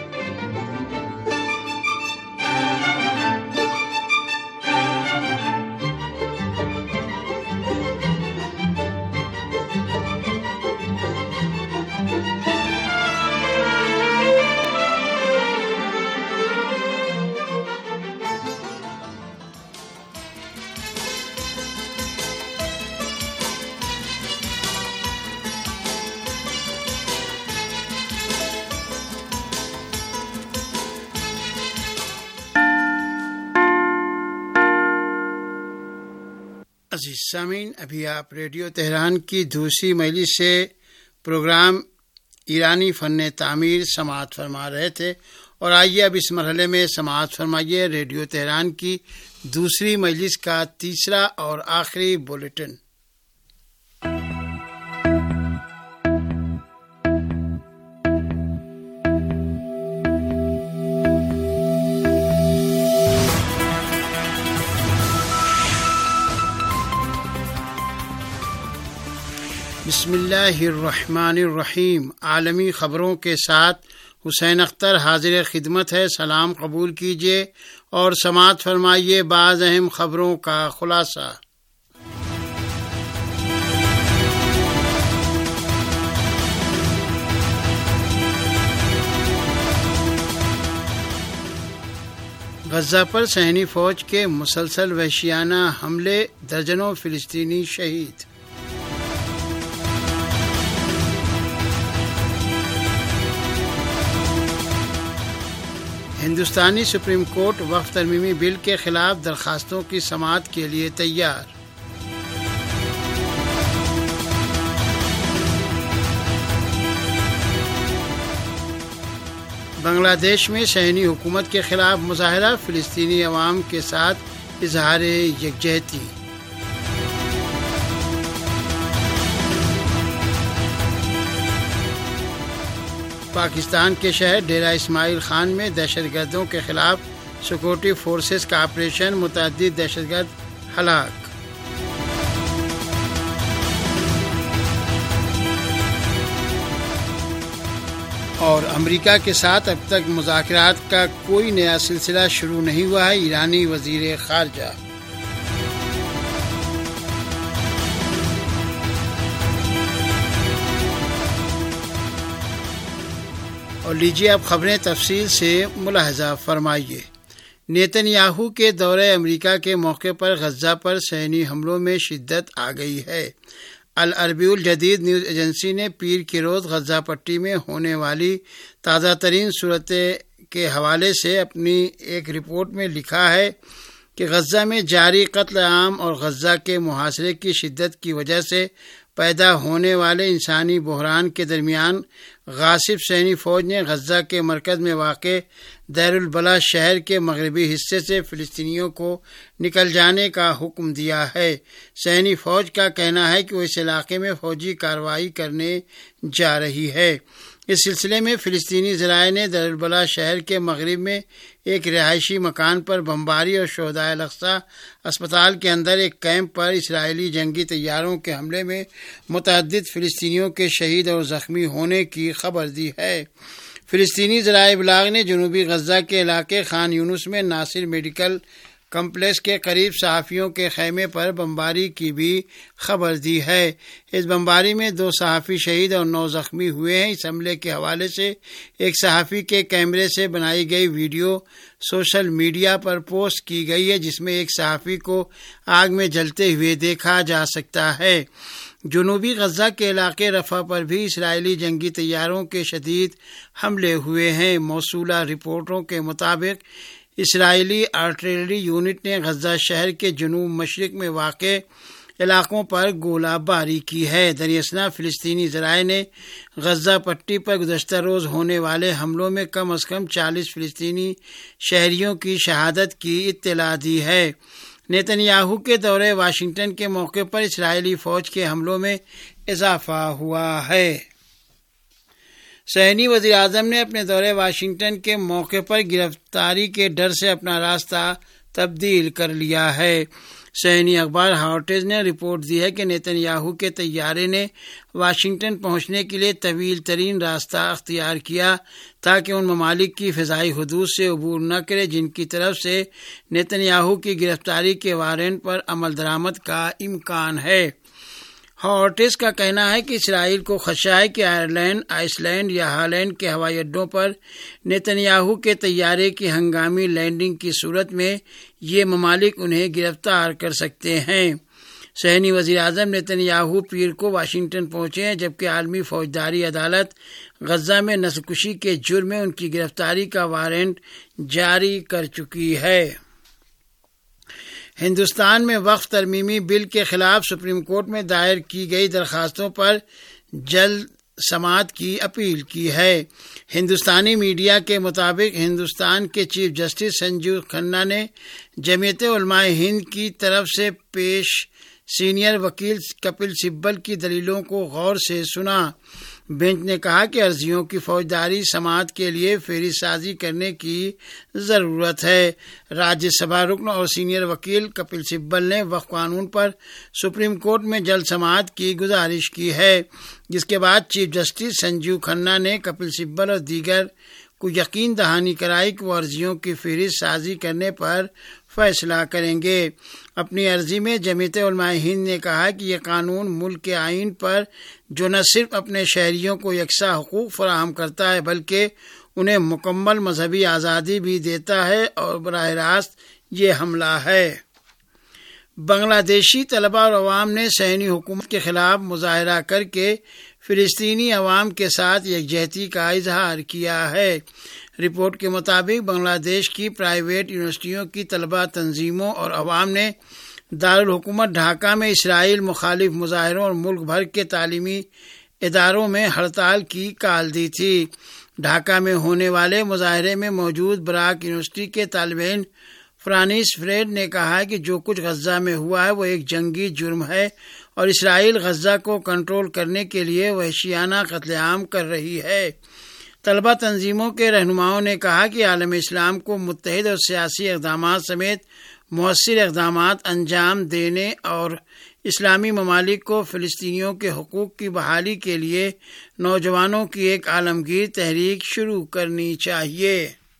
عزیز سامعین، ابھی آپ ریڈیو تہران کی دوسری مجلس سے پروگرام ایرانی فن تعمیر سماعت فرما رہے تھے، اور آئیے اب اس مرحلے میں سماعت فرمائیے ریڈیو تہران کی دوسری مجلس کا تیسرا اور آخری بلیٹن۔ بسم اللہ الرحمن الرحیم۔ عالمی خبروں کے ساتھ حسین اختر حاضر خدمت ہے۔ سلام قبول کیجیے اور سماعت فرمائیے بعض اہم خبروں کا خلاصہ۔ غزہ پر صہیونی فوج کے مسلسل وحشیانہ حملے، درجنوں فلسطینی شہید۔ ہندوستانی سپریم کورٹ وقف ترمیمی بل کے خلاف درخواستوں کی سماعت کے لیے تیار۔ بنگلہ دیش میں صہیونی حکومت کے خلاف مظاہرہ، فلسطینی عوام کے ساتھ اظہار یکجہتی۔ پاکستان کے شہر ڈیرہ اسماعیل خان میں دہشت گردوں کے خلاف سیکورٹی فورسز کا آپریشن، متعدد دہشت گرد ہلاک۔ اور امریکہ کے ساتھ اب تک مذاکرات کا کوئی نیا سلسلہ شروع نہیں ہوا ہے، ایرانی وزیر خارجہ۔ اور لیجیے اب خبریں تفصیل سے ملاحظہ فرمائیے۔ نیتن یاہو کے دورہ امریکہ کے موقع پر غزہ پر صہیونی حملوں میں شدت آ گئی ہے۔ العربی الجدید نیوز ایجنسی نے پیر کے روز غزہ پٹی میں ہونے والی تازہ ترین صورت کے حوالے سے اپنی ایک رپورٹ میں لکھا ہے کہ غزہ میں جاری قتل عام اور غزہ کے محاصرے کی شدت کی وجہ سے پیدا ہونے والے انسانی بحران کے درمیان غاصب صہیونی فوج نے غزہ کے مرکز میں واقع دیر البلا شہر کے مغربی حصے سے فلسطینیوں کو نکل جانے کا حکم دیا ہے۔ صہیونی فوج کا کہنا ہے کہ وہ اس علاقے میں فوجی کارروائی کرنے جا رہی ہے۔ اس سلسلے میں فلسطینی ذرائع نے دیر البلا شہر کے مغرب میں ایک رہائشی مکان پر بمباری اور شہدائے الاقصی اسپتال کے اندر ایک کیمپ پر اسرائیلی جنگی طیاروں کے حملے میں متعدد فلسطینیوں کے شہید اور زخمی ہونے کی خبر دی ہے۔ فلسطینی ذرائع ابلاغ نے جنوبی غزہ کے علاقے خان یونس میں ناصر میڈیکل کمپلیکس کے قریب صحافیوں کے خیمے پر بمباری کی بھی خبر دی ہے۔ اس بمباری میں دو صحافی شہید اور نو زخمی ہوئے ہیں۔ اس حملے کے حوالے سے ایک صحافی کے کیمرے سے بنائی گئی ویڈیو سوشل میڈیا پر پوسٹ کی گئی ہے، جس میں ایک صحافی کو آگ میں جلتے ہوئے دیکھا جا سکتا ہے۔ جنوبی غزہ کے علاقے رفح پر بھی اسرائیلی جنگی طیاروں کے شدید حملے ہوئے ہیں۔ موصولہ رپورٹوں کے مطابق اسرائیلی آرٹلری یونٹ نے غزہ شہر کے جنوب مشرق میں واقع علاقوں پر گولہ باری کی ہے۔ دراصل فلسطینی ذرائع نے غزہ پٹی پر گزشتہ روز ہونے والے حملوں میں کم از کم چالیس فلسطینی شہریوں کی شہادت کی اطلاع دی ہے۔ نیتن یاہو کے دورے واشنگٹن کے موقع پر اسرائیلی فوج کے حملوں میں اضافہ ہوا ہے۔ صہیونی وزیر اعظم نے اپنے دورے واشنگٹن کے موقع پر گرفتاری کے ڈر سے اپنا راستہ تبدیل کر لیا ہے۔ صہیونی اخبار ہارٹز نے رپورٹ دی ہے کہ نیتن یاہو کے طیارے نے واشنگٹن پہنچنے کے لیے طویل ترین راستہ اختیار کیا تاکہ ان ممالک کی فضائی حدود سے عبور نہ کرے جن کی طرف سے نیتن یاہو کی گرفتاری کے وارنٹ پر عمل درآمد کا امکان ہے۔ ہارٹز کا کہنا ہے کہ اسرائیل کو خدشہ ہے کہ آئرلینڈ، آئس لینڈ یا ہالینڈ کے ہوائی اڈوں پر نیتن یاہو کے طیارے کی ہنگامی لینڈنگ کی صورت میں یہ ممالک انہیں گرفتار کر سکتے ہیں۔ صہیونی وزیر اعظم نیتن یاہو پیر کو واشنگٹن پہنچے ہیں، جبکہ عالمی فوجداری عدالت غزہ میں نسل کشی کے جرم میں ان کی گرفتاری کا وارنٹ جاری کر چکی ہے۔ ہندوستان میں وقف ترمیمی بل کے خلاف سپریم کورٹ میں دائر کی گئی درخواستوں پر جلد سماعت کی اپیل کی ہے۔ ہندوستانی میڈیا کے مطابق ہندوستان کے چیف جسٹس سنجیو کھنہ نے جمعیت علماء ہند کی طرف سے پیش سینئر وکیل کپل سبل کی دلیلوں کو غور سے سنا۔ بینچ نے کہا کہ عرضیوں کی فوجداری سماعت کے لیے فہرست سازی کرنے کی ضرورت ہے۔ راجیہ سبھا رکن اور سینئر وکیل کپل سبل نے وقف قانون پر سپریم کورٹ میں جلد سماعت کی گزارش کی ہے، جس کے بعد چیف جسٹس سنجیو کھنہ نے کپل سبل اور دیگر کو یقین دہانی کرائی کہ وہ عرضیوں کی فہرست سازی کرنے پر فیصلہ کریں گے۔ اپنی عرضی میں جمعیت علماء ہند نے کہا کہ یہ قانون ملک کے آئین پر جو نہ صرف اپنے شہریوں کو یکساں حقوق فراہم کرتا ہے بلکہ انہیں مکمل مذہبی آزادی بھی دیتا ہے، اور براہ راست یہ حملہ ہے۔ بنگلہ دیشی طلباء اور عوام نے صہیونی حکومت کے خلاف مظاہرہ کر کے فلسطینی عوام کے ساتھ یکجہتی کا اظہار کیا ہے۔ رپورٹ کے مطابق بنگلہ دیش کی پرائیویٹ یونیورسٹیوں کی طلباء تنظیموں اور عوام نے دارالحکومت ڈھاکہ میں اسرائیل مخالف مظاہروں اور ملک بھر کے تعلیمی اداروں میں ہڑتال کی کال دی تھی۔ ڈھاکہ میں ہونے والے مظاہرے میں موجود براک یونیورسٹی کے طالب علم فرانسس فریڈ نے کہا کہ جو کچھ غزہ میں ہوا ہے وہ ایک جنگی جرم ہے اور اسرائیل غزہ کو کنٹرول کرنے کے لیے وحشیانہ قتل عام کر رہی ہے۔ طلبہ تنظیموں کے رہنماؤں نے کہا کہ عالم اسلام کو متحد اور سیاسی اقدامات سمیت مؤثر اقدامات انجام دینے اور اسلامی ممالک کو فلسطینیوں کے حقوق کی بحالی کے لیے نوجوانوں کی ایک عالمگیر تحریک شروع کرنی چاہیے۔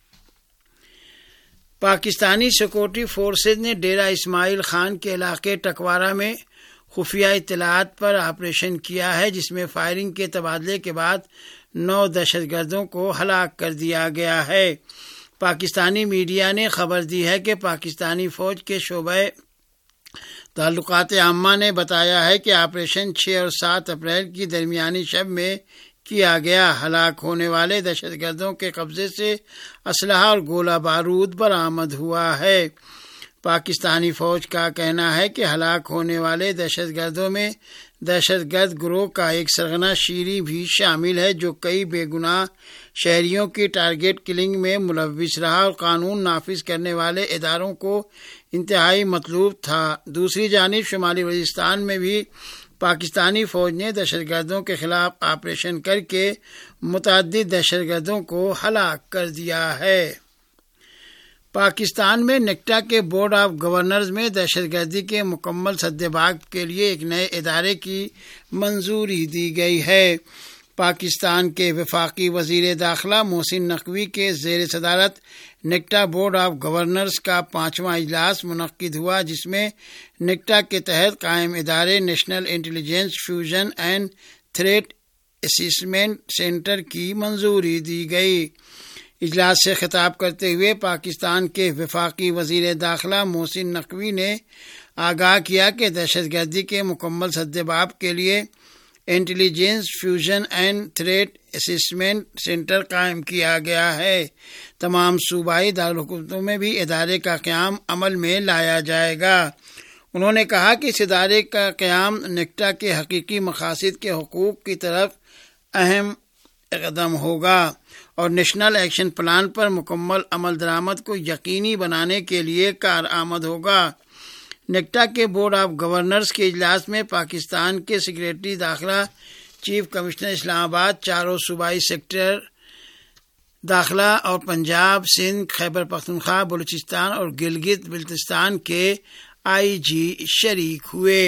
پاکستانی سیکورٹی فورسز نے ڈیرہ اسماعیل خان کے علاقے ٹکوارہ میں خفیہ اطلاعات پر آپریشن کیا ہے، جس میں فائرنگ کے تبادلے کے بعد نو دہشت گردوں کو ہلاک کر دیا گیا ہے۔ پاکستانی میڈیا نے خبر دی ہے کہ پاکستانی فوج کے شعبہ تعلقات عامہ نے بتایا ہے کہ آپریشن چھ اور سات اپریل کی درمیانی شب میں کیا گیا۔ ہلاک ہونے والے دہشت گردوں کے قبضے سے اسلحہ اور گولہ بارود برآمد ہوا ہے۔ پاکستانی فوج کا کہنا ہے کہ ہلاک ہونے والے دہشت گردوں میں دہشت گرد گروہ کا ایک سرغنہ شیری بھی شامل ہے جو کئی بے گناہ شہریوں کی ٹارگٹ کلنگ میں ملوث رہا اور قانون نافذ کرنے والے اداروں کو انتہائی مطلوب تھا۔ دوسری جانب شمالی وزیرستان میں بھی پاکستانی فوج نے دہشت گردوں کے خلاف آپریشن کر کے متعدد دہشت گردوں کو ہلاک کر دیا ہے۔ پاکستان میں نیکٹا کے بورڈ آف گورنرز میں دہشت گردی کے مکمل سدباگ کے لیے ایک نئے ادارے کی منظوری دی گئی ہے۔ پاکستان کے وفاقی وزیر داخلہ محسن نقوی کے زیر صدارت نیکٹا بورڈ آف گورنرز کا پانچواں اجلاس منعقد ہوا، جس میں نیکٹا کے تحت قائم ادارے national intelligence fusion and threat assessment centre کی منظوری دی گئی۔ اجلاس سے خطاب کرتے ہوئے پاکستان کے وفاقی وزیر داخلہ محسن نقوی نے آگاہ کیا کہ دہشت گردی کے مکمل سدباب کے لیے intelligence fusion and threat assessment centre قائم کیا گیا ہے۔ تمام صوبائی دارالحکومتوں میں بھی ادارے کا قیام عمل میں لایا جائے گا۔ انہوں نے کہا کہ اس ادارے کا قیام نیکٹا کے حقیقی مقاصد کے حقوق کی طرف اہم اقدام ہوگا اور نیشنل ایکشن پلان پر مکمل عمل درآمد کو یقینی بنانے کے لیے کارآمد ہوگا۔ نیکٹا کے بورڈ آف گورنرز کے اجلاس میں پاکستان کے سیکریٹری داخلہ، چیف کمشنر اسلام آباد، چاروں صوبائی سیکٹر داخلہ اور پنجاب، سندھ، خیبر پختونخوا، بلوچستان اور گلگت بلتستان کے آئی جی شریک ہوئے۔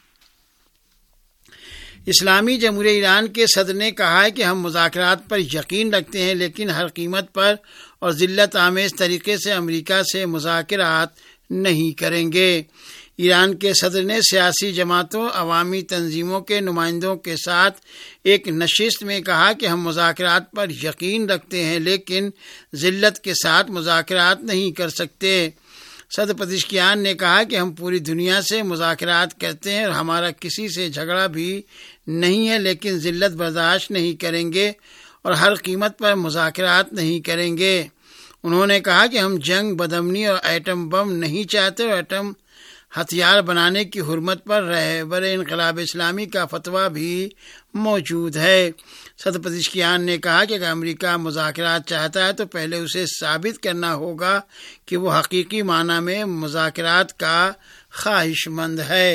اسلامی جمہوریہ ایران کے صدر نے کہا ہے کہ ہم مذاکرات پر یقین رکھتے ہیں لیکن ہر قیمت پر اور ذلت آمیز طریقے سے امریکہ سے مذاکرات نہیں کریں گے۔ ایران کے صدر نے سیاسی جماعتوں، عوامی تنظیموں کے نمائندوں کے ساتھ ایک نشست میں کہا کہ ہم مذاکرات پر یقین رکھتے ہیں لیکن ذلت کے ساتھ مذاکرات نہیں کر سکتے۔ صدر پزشکیان نے کہا کہ ہم پوری دنیا سے مذاکرات کرتے ہیں اور ہمارا کسی سے جھگڑا بھی نہیں ہے لیکن ذلت برداشت نہیں کریں گے اور ہر قیمت پر مذاکرات نہیں کریں گے۔ انہوں نے کہا کہ ہم جنگ، بدامنی اور ایٹم بم نہیں چاہتے اور ایٹم ہتھیار بنانے کی حرمت پر رہبر انقلاب اسلامی کا فتویٰ بھی موجود ہے۔ صدر پزشکیان نے کہا کہ اگر امریکہ مذاکرات چاہتا ہے تو پہلے اسے ثابت کرنا ہوگا کہ وہ حقیقی معنی میں مذاکرات کا خواہش مند ہے۔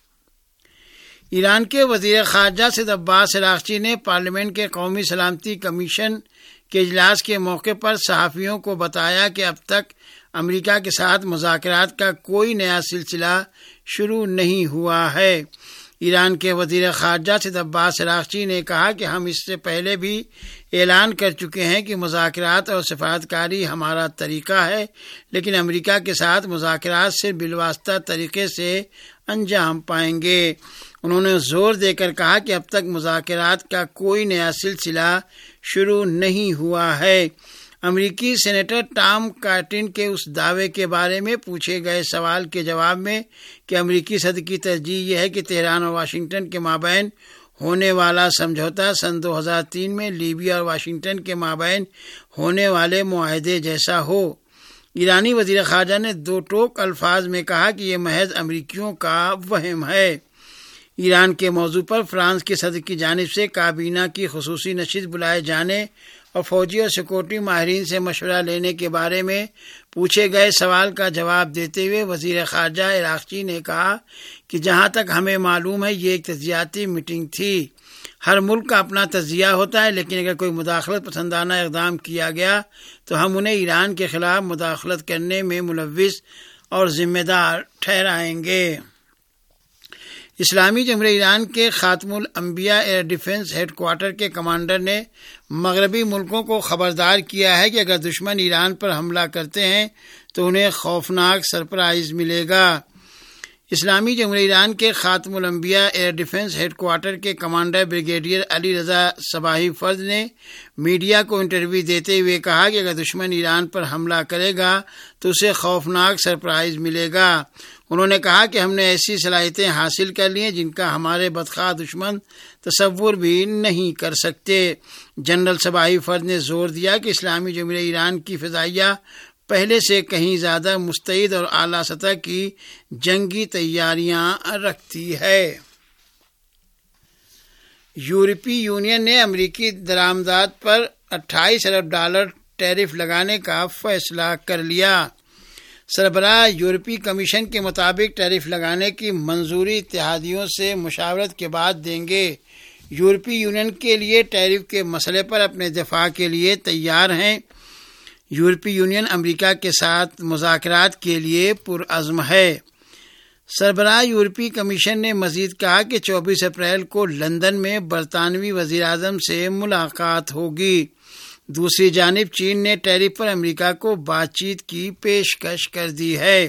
ایران کے وزیر خارجہ سید عباس عراقچی نے پارلیمنٹ کے قومی سلامتی کمیشن کے اجلاس کے موقع پر صحافیوں کو بتایا کہ اب تک امریکہ کے ساتھ مذاکرات کا کوئی نیا سلسلہ شروع نہیں ہوا ہے۔ ایران کے وزیر خارجہ سید عباس عراقچی نے کہا کہ ہم اس سے پہلے بھی اعلان کر چکے ہیں کہ مذاکرات اور سفارتکاری ہمارا طریقہ ہے لیکن امریکہ کے ساتھ مذاکرات صرف بالواسطہ طریقے سے انجام پائیں گے۔ انہوں نے زور دے کر کہا کہ اب تک مذاکرات کا کوئی نیا سلسلہ شروع نہیں ہوا ہے۔ امریکی سینیٹر ٹام کاٹن کے اس دعوے کے بارے میں پوچھے گئے سوال کے جواب میں کہ امریکی صدر کی ترجیح یہ ہے کہ تہران اور واشنگٹن کے مابین ہونے والا سمجھوتا سن دو ہزار تین میں لیبیا اور واشنگٹن کے مابین ہونے والے معاہدے جیسا ہو، ایرانی وزیر خارجہ نے دو ٹوک الفاظ میں کہا کہ یہ محض امریکیوں کا وہم ہے۔ ایران کے موضوع پر فرانس کے صدر کی جانب سے کابینہ کی خصوصی نشست بلائے جانے اور فوجی اور سیکورٹی ماہرین سے مشورہ لینے کے بارے میں پوچھے گئے سوال کا جواب دیتے ہوئے وزیر خارجہ عراقچی نے کہا کہ جہاں تک ہمیں معلوم ہے یہ ایک تجزیاتی میٹنگ تھی۔ ہر ملک کا اپنا تجزیہ ہوتا ہے لیکن اگر کوئی مداخلت پسندانہ اقدام کیا گیا تو ہم انہیں ایران کے خلاف مداخلت کرنے میں ملوث اور ذمہ دار ٹھہرائیں گے۔ اسلامی جمہوریہ ایران کے خاتم الانبیاء ایئر ڈیفنس ہیڈ کوارٹر کے کمانڈر نے مغربی ملکوں کو خبردار کیا ہے کہ اگر دشمن ایران پر حملہ کرتے ہیں تو انہیں خوفناک سرپرائز ملے گا۔ اسلامی جمہوریہ ایران کے خاتم الانبیاء ایئر ڈیفنس ہیڈ کوارٹر کے کمانڈر بریگیڈیئر علی رضا صباحی فرد نے میڈیا کو انٹرویو دیتے ہوئے کہا کہ اگر دشمن ایران پر حملہ کرے گا تو اسے خوفناک سرپرائز ملے گا۔ انہوں نے کہا کہ ہم نے ایسی صلاحیتیں حاصل کر لی ہیں جن کا ہمارے بدخواہ دشمن تصور بھی نہیں کر سکتے۔ جنرل صباحی فرد نے زور دیا کہ اسلامی جمہوریہ ایران کی فضائیہ پہلے سے کہیں زیادہ مستعد اور اعلیٰ سطح کی جنگی تیاریاں رکھتی ہے۔ یورپی یونین نے امریکی درآمدات پر اٹھائیس ارب ڈالر ٹیرف لگانے کا فیصلہ کر لیا۔ سربراہ یورپی کمیشن کے مطابق ٹیرف لگانے کی منظوری اتحادیوں سے مشاورت کے بعد دیں گے۔ یورپی یونین کے لیے ٹیرف کے مسئلے پر اپنے دفاع کے لیے تیار ہیں۔ یورپی یونین امریکہ کے ساتھ مذاکرات کے لیے پرعزم ہے۔ سربراہ یورپی کمیشن نے مزید کہا کہ چوبیس اپریل کو لندن میں برطانوی وزیر اعظم سے ملاقات ہوگی۔ دوسری جانب چین نے ٹیرف پر امریکہ کو بات چیت کی پیشکش کر دی ہے۔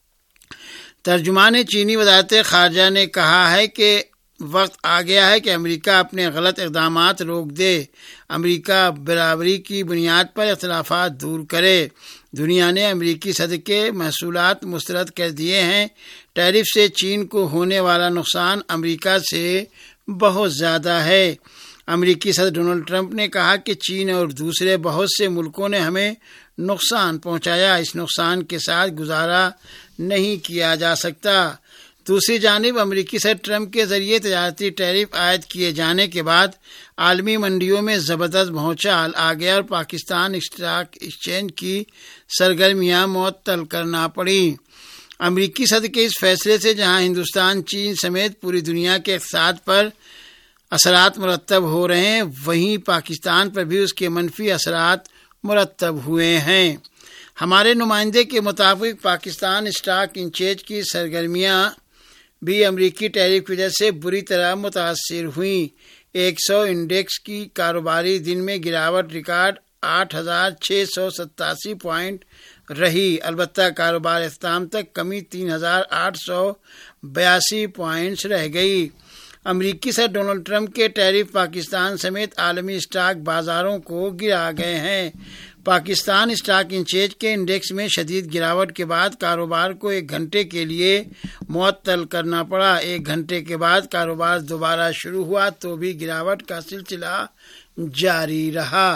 ترجمان چینی وزارت خارجہ نے کہا ہے کہ وقت آ گیا ہے کہ امریکہ اپنے غلط اقدامات روک دے، امریکہ برابری کی بنیاد پر اختلافات دور کرے۔ دنیا نے امریکی صدر کے محصولات مسترد کر دیے ہیں۔ ٹیرف سے چین کو ہونے والا نقصان امریکہ سے بہت زیادہ ہے۔ امریکی صدر ڈونلڈ ٹرمپ نے کہا کہ چین اور دوسرے بہت سے ملکوں نے ہمیں نقصان پہنچایا، اس نقصان کے ساتھ گزارا نہیں کیا جا سکتا۔ دوسری جانب امریکی صدر ٹرمپ کے ذریعے تجارتی ٹیرف عائد کیے جانے کے بعد عالمی منڈیوں میں زبردست بھونچال آ گیا اور پاکستان اسٹاک ایکسچینج کی سرگرمیاں معطل کرنا پڑی۔ امریکی صدر کے اس فیصلے سے جہاں ہندوستان، چین سمیت پوری دنیا کے اقتصاد پر اثرات مرتب ہو رہے ہیں، وہیں پاکستان پر بھی اس کے منفی اثرات مرتب ہوئے ہیں۔ ہمارے نمائندے کے مطابق پاکستان اسٹاک ایکسچینج کی سرگرمیاں بھی امریکی ٹیرف کی وجہ سے بری طرح متاثر ہوئیں۔ ایک سو انڈیکس کی کاروباری دن میں گراوٹ ریکارڈ آٹھ ہزار چھ سو ستاسی پوائنٹ رہی، البتہ کاروبار اختتام تک کمی تین ہزار آٹھ سو بیاسی پوائنٹس رہ گئی۔ امریکی صدر ڈونلڈ ٹرمپ کے ٹیرف پاکستان سمیت عالمی اسٹاک بازاروں کو گرا گئے ہیں۔ پاکستان اسٹاک ایکسچینج کے انڈیکس میں شدید گراوٹ کے بعد کاروبار کو ایک گھنٹے کے لیے معطل کرنا پڑا۔ ایک گھنٹے کے بعد کاروبار دوبارہ شروع ہوا تو بھی گراوٹ کا سلسلہ جاری رہا۔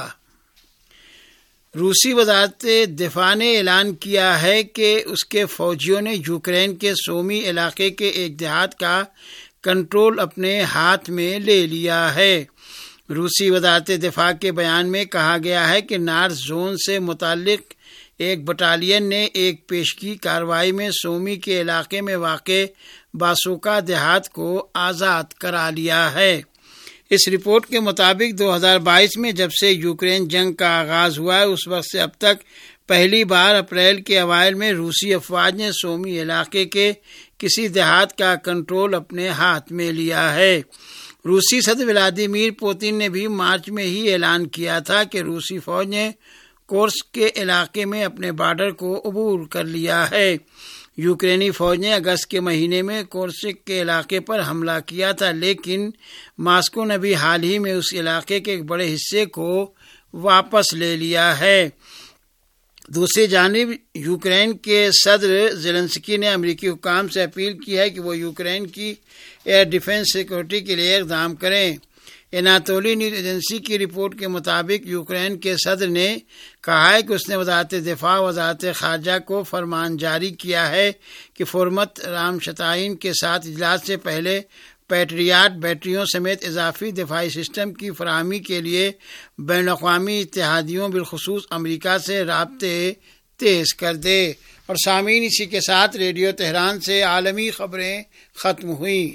روسی وزارت دفاع نے اعلان کیا ہے کہ اس کے فوجیوں نے یوکرین کے سومی علاقے کے ایک دیہات کا کنٹرول اپنے ہاتھ میں لے لیا ہے۔ روسی وزارت دفاع کے بیان میں کہا گیا ہے کہ نارتھ زون سے متعلق ایک بٹالین نے ایک پیشگی کارروائی میں سومی کے علاقے میں واقع باسوکا دیہات کو آزاد کرا لیا ہے۔ اس رپورٹ کے مطابق دو ہزار بائیس میں جب سے یوکرین جنگ کا آغاز ہوا ہے، اس وقت سے اب تک پہلی بار اپریل کے اوائل میں روسی افواج نے سومی علاقے کے کسی دیہات کا کنٹرول اپنے ہاتھ میں لیا ہے۔ روسی صدر ولادیمیر پوتن نے بھی مارچ میں ہی اعلان کیا تھا کہ روسی فوج نے کورسک کے علاقے میں اپنے بارڈر کو عبور کر لیا ہے۔ یوکرینی فوج نے اگست کے مہینے میں کورسک کے علاقے پر حملہ کیا تھا، لیکن ماسکو نے بھی حال ہی میں اس علاقے کے ایک بڑے حصے کو واپس لے لیا ہے۔ دوسری جانب یوکرین کے صدر زیلنسکی نے امریکی حکام سے اپیل کی ہے کہ وہ یوکرین کی ایئر ڈیفنس سیکورٹی کے لیے اقدام کریں۔ اناتولی نیوز ایجنسی کی رپورٹ کے مطابق یوکرین کے صدر نے کہا ہے کہ اس نے وزارت دفاع وزارت خارجہ کو فرمان جاری کیا ہے کہ فورمت رامشتائن کے ساتھ اجلاس سے پہلے پیٹریاٹ بیٹریوں سمیت اضافی دفاعی سسٹم کی فراہمی کے لیے بین الاقوامی اتحادیوں بالخصوص امریکہ سے رابطے تیز کر دے۔ اور سامعین، اسی کے ساتھ ریڈیو تہران سے عالمی خبریں ختم ہوئیں۔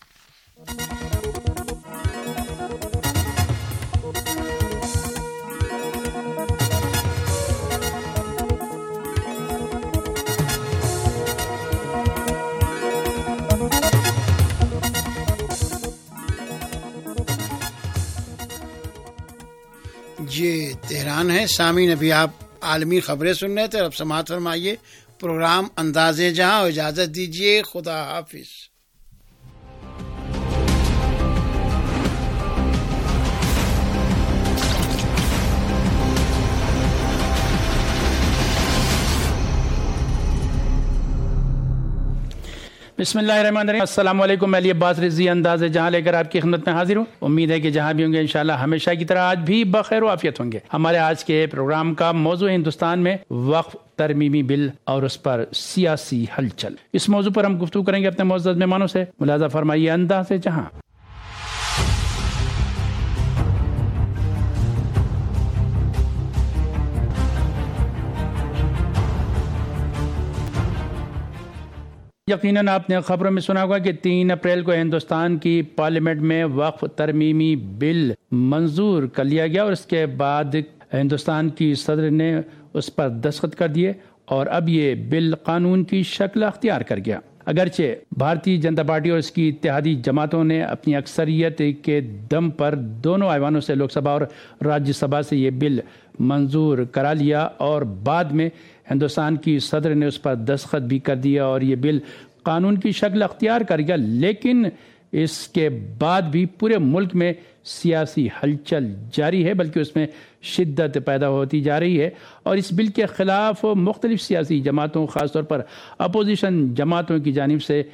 یہ تہران ہے۔ سامعین، ابھی آپ عالمی خبریں سن رہے تھے، اب سماعت فرمائیے پروگرام انداز جہاں۔ اجازت دیجیے، خدا حافظ۔ بسم اللہ الرحمن الرحیم. السلام علیکم. میں علی عباس رضوی انداز جہاں لے کر آپ کی خدمت میں حاضر ہوں. امید ہے کہ جہاں بھی ہوں گے انشاءاللہ ہمیشہ کی طرح آج بھی بخیر و عافیت ہوں گے. ہمارے آج کے پروگرام کا موضوع ہندوستان میں وقف ترمیمی بل اور اس پر سیاسی ہلچل. اس موضوع پر ہم گفتگو کریں گے اپنے معزز مہمانوں سے. ملاحظہ فرمائیے انداز جہاں. یقیناً آپ نے خبروں میں سنا ہوگا کہ تین اپریل کو ہندوستان کی پارلیمنٹ میں وقف ترمیمی بل منظور کر لیا گیا اور اس کے بعد ہندوستان کی صدر نے اس پر دستخط کر دیے اور اب یہ بل قانون کی شکل اختیار کر گیا. اگرچہ بھارتی جنتا پارٹی اور اس کی اتحادی جماعتوں نے اپنی اکثریت کے دم پر دونوں ایوانوں سے لوک سبھا اور راجیہ سبھا سے یہ بل منظور کرا لیا اور بعد میں ہندوستان کی صدر نے اس پر دستخط بھی کر دیا اور یہ بل قانون کی شکل اختیار کر گیا. لیکن اس کے بعد بھی پورے ملک میں سیاسی ہلچل جاری ہے، بلکہ اس میں شدت پیدا ہوتی جا رہی ہے اور اس بل کے خلاف مختلف سیاسی جماعتوں، خاص طور پر اپوزیشن جماعتوں کی جانب سے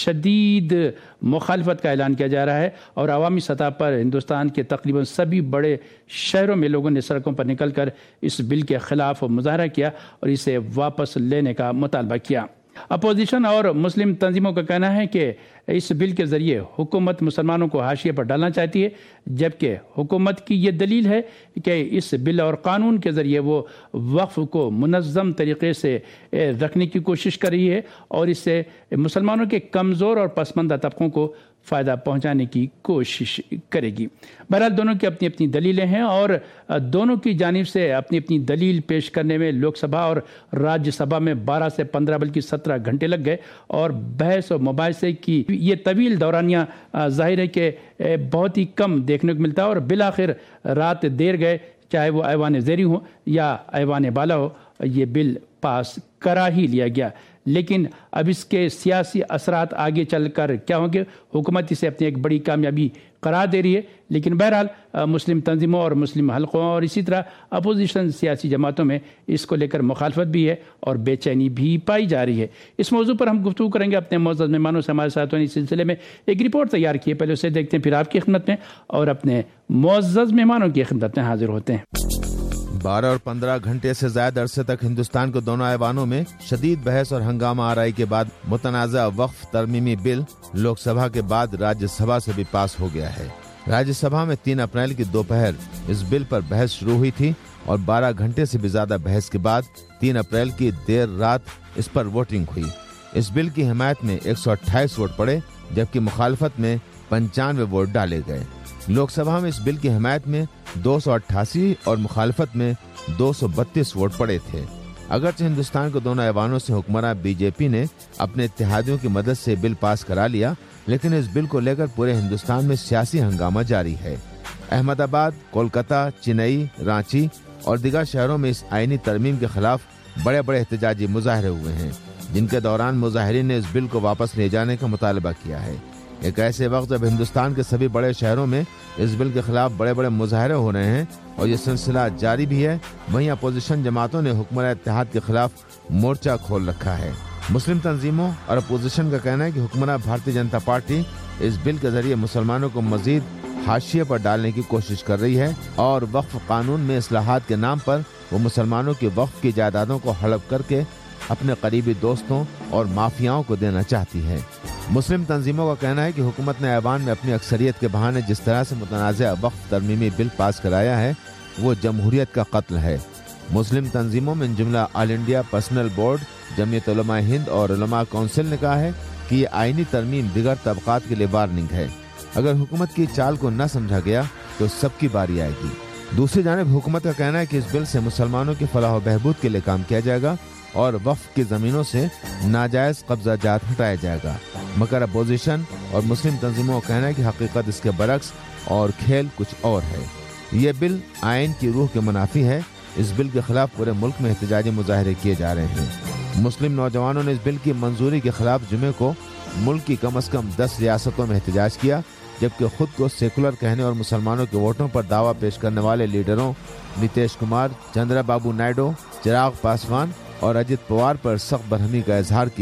شدید مخالفت کا اعلان کیا جا رہا ہے اور عوامی سطح پر ہندوستان کے تقریباً سبھی بڑے شہروں میں لوگوں نے سڑکوں پر نکل کر اس بل کے خلاف مظاہرہ کیا اور اسے واپس لینے کا مطالبہ کیا. اپوزیشن اور مسلم تنظیموں کا کہنا ہے کہ اس بل کے ذریعے حکومت مسلمانوں کو حاشیے پر ڈالنا چاہتی ہے، جبکہ حکومت کی یہ دلیل ہے کہ اس بل اور قانون کے ذریعے وہ وقف کو منظم طریقے سے رکھنے کی کوشش کر رہی ہے اور اس سے مسلمانوں کے کمزور اور پسماندہ طبقوں کو فائدہ پہنچانے کی کوشش کرے گی. بہرحال دونوں کی اپنی اپنی دلیلیں ہیں اور دونوں کی جانب سے اپنی اپنی دلیل پیش کرنے میں لوک سبھا اور راجیہ سبھا میں بارہ سے پندرہ بلکہ سترہ گھنٹے لگ گئے اور بحث و مباحثے کی یہ طویل دورانیہ ظاہر ہے کہ بہت ہی کم دیکھنے کو ملتا ہے اور بالآخر رات دیر گئے، چاہے وہ ایوان زیری ہو یا ایوان بالا ہو، یہ بل پاس کرا ہی لیا گیا. لیکن اب اس کے سیاسی اثرات آگے چل کر کیا ہوں گے؟ حکومت اسے اپنی ایک بڑی کامیابی قرار دے رہی ہے، لیکن بہرحال مسلم تنظیموں اور مسلم حلقوں اور اسی طرح اپوزیشن سیاسی جماعتوں میں اس کو لے کر مخالفت بھی ہے اور بے چینی بھی پائی جا رہی ہے. اس موضوع پر ہم گفتگو کریں گے اپنے معزز مہمانوں سے. ہمارے ساتھ اس سلسلے میں ایک رپورٹ تیار کی ہے، پہلے اسے دیکھتے ہیں پھر آپ کی خدمت میں اور اپنے معزز مہمانوں کی خدمت میں حاضر ہوتے ہیں. بارہ اور پندرہ گھنٹے سے زائد عرصے تک ہندوستان کو دونوں ایوانوں میں شدید بحث اور ہنگامہ آرائی کے بعد متنازع وقف ترمیمی بل لوک سبھا کے بعد راجیہ سبھا سے بھی پاس ہو گیا ہے. راجیہ سبھا میں تین اپریل کی دوپہر اس بل پر بحث شروع ہوئی تھی اور بارہ گھنٹے سے بھی زیادہ بحث کے بعد تین اپریل کی دیر رات اس پر ووٹنگ ہوئی. اس بل کی حمایت میں ایک سو اٹھائیس ووٹ پڑے جبکہ مخالفت میں پنچانوے ووٹ ڈالے گئے. لوک سبھا میں اس بل کی حمایت میں دو سو اٹھاسی اور مخالفت میں دو سو بتیس ووٹ پڑے تھے. اگرچہ ہندوستان کو دونوں ایوانوں سے حکمراں بی جے پی نے اپنے اتحادیوں کی مدد سے بل پاس کرا لیا، لیکن اس بل کو لے کر پورے ہندوستان میں سیاسی ہنگامہ جاری ہے. احمد آباد، کولکتہ، چنئی، رانچی اور دیگر شہروں میں اس آئینی ترمیم کے خلاف بڑے بڑے احتجاجی مظاہرے ہوئے ہیں، جن کے دوران مظاہرین نے اس بل کو واپس لے جانے کا مطالبہ کیا ہے. ایک ایسے وقت جب ہندوستان کے سبھی بڑے شہروں میں اس بل کے خلاف بڑے بڑے مظاہرے ہو رہے ہیں اور یہ سلسلہ جاری بھی ہے، وہیں اپوزیشن جماعتوں نے حکمراں اتحاد کے خلاف مورچہ کھول رکھا ہے. مسلم تنظیموں اور اپوزیشن کا کہنا ہے کہ حکمراں بھارتیہ جنتا پارٹی اس بل کے ذریعے مسلمانوں کو مزید حاشیے پر ڈالنے کی کوشش کر رہی ہے اور وقف قانون میں اصلاحات کے نام پر وہ مسلمانوں کی وقف کی جائیدادوں کو ہڑپ کر کے اپنے قریبی دوستوں اور مافیاؤں کو دینا چاہتی ہے. مسلم تنظیموں کا کہنا ہے کہ حکومت نے ایوان میں اپنی اکثریت کے بہانے جس طرح سے متنازع وقف ترمیمی بل پاس کرایا ہے وہ جمہوریت کا قتل ہے. مسلم تنظیموں میں جملہ all India personal board, Jamiat Ulama Hind اور علماء کونسل نے کہا ہے کہ یہ آئینی ترمیم دیگر طبقات کے لیے وارننگ ہے. اگر حکومت کی چال کو نہ سمجھا گیا تو سب کی باری آئے گی. دوسری جانب حکومت کا کہنا ہے کہ اس بل سے مسلمانوں کی فلاح و بہبود کے لیے کام کیا جائے گا اور وقف کی زمینوں سے ناجائز قبضہ جات ہٹایا جائے گا، مگر اپوزیشن اور مسلم تنظیموں کا کہنا ہے کہ حقیقت اس کے برعکس اور کھیل کچھ اور ہے. یہ بل آئین کی روح کے منافی ہے. اس بل کے خلاف پورے ملک میں احتجاجی مظاہرے کیے جا رہے ہیں. مسلم نوجوانوں نے اس بل کی منظوری کے خلاف جمعے کو ملک کی کم از کم دس ریاستوں میں احتجاج کیا، جبکہ خود کو سیکولر کہنے اور مسلمانوں کے ووٹوں پر دعویٰ پیش کرنے والے لیڈروں نیتیش کمار، چندرا بابو نائیڈو، چراغ پاسوان اور اجت پوار پر سخت برہمی کا اظہار کیا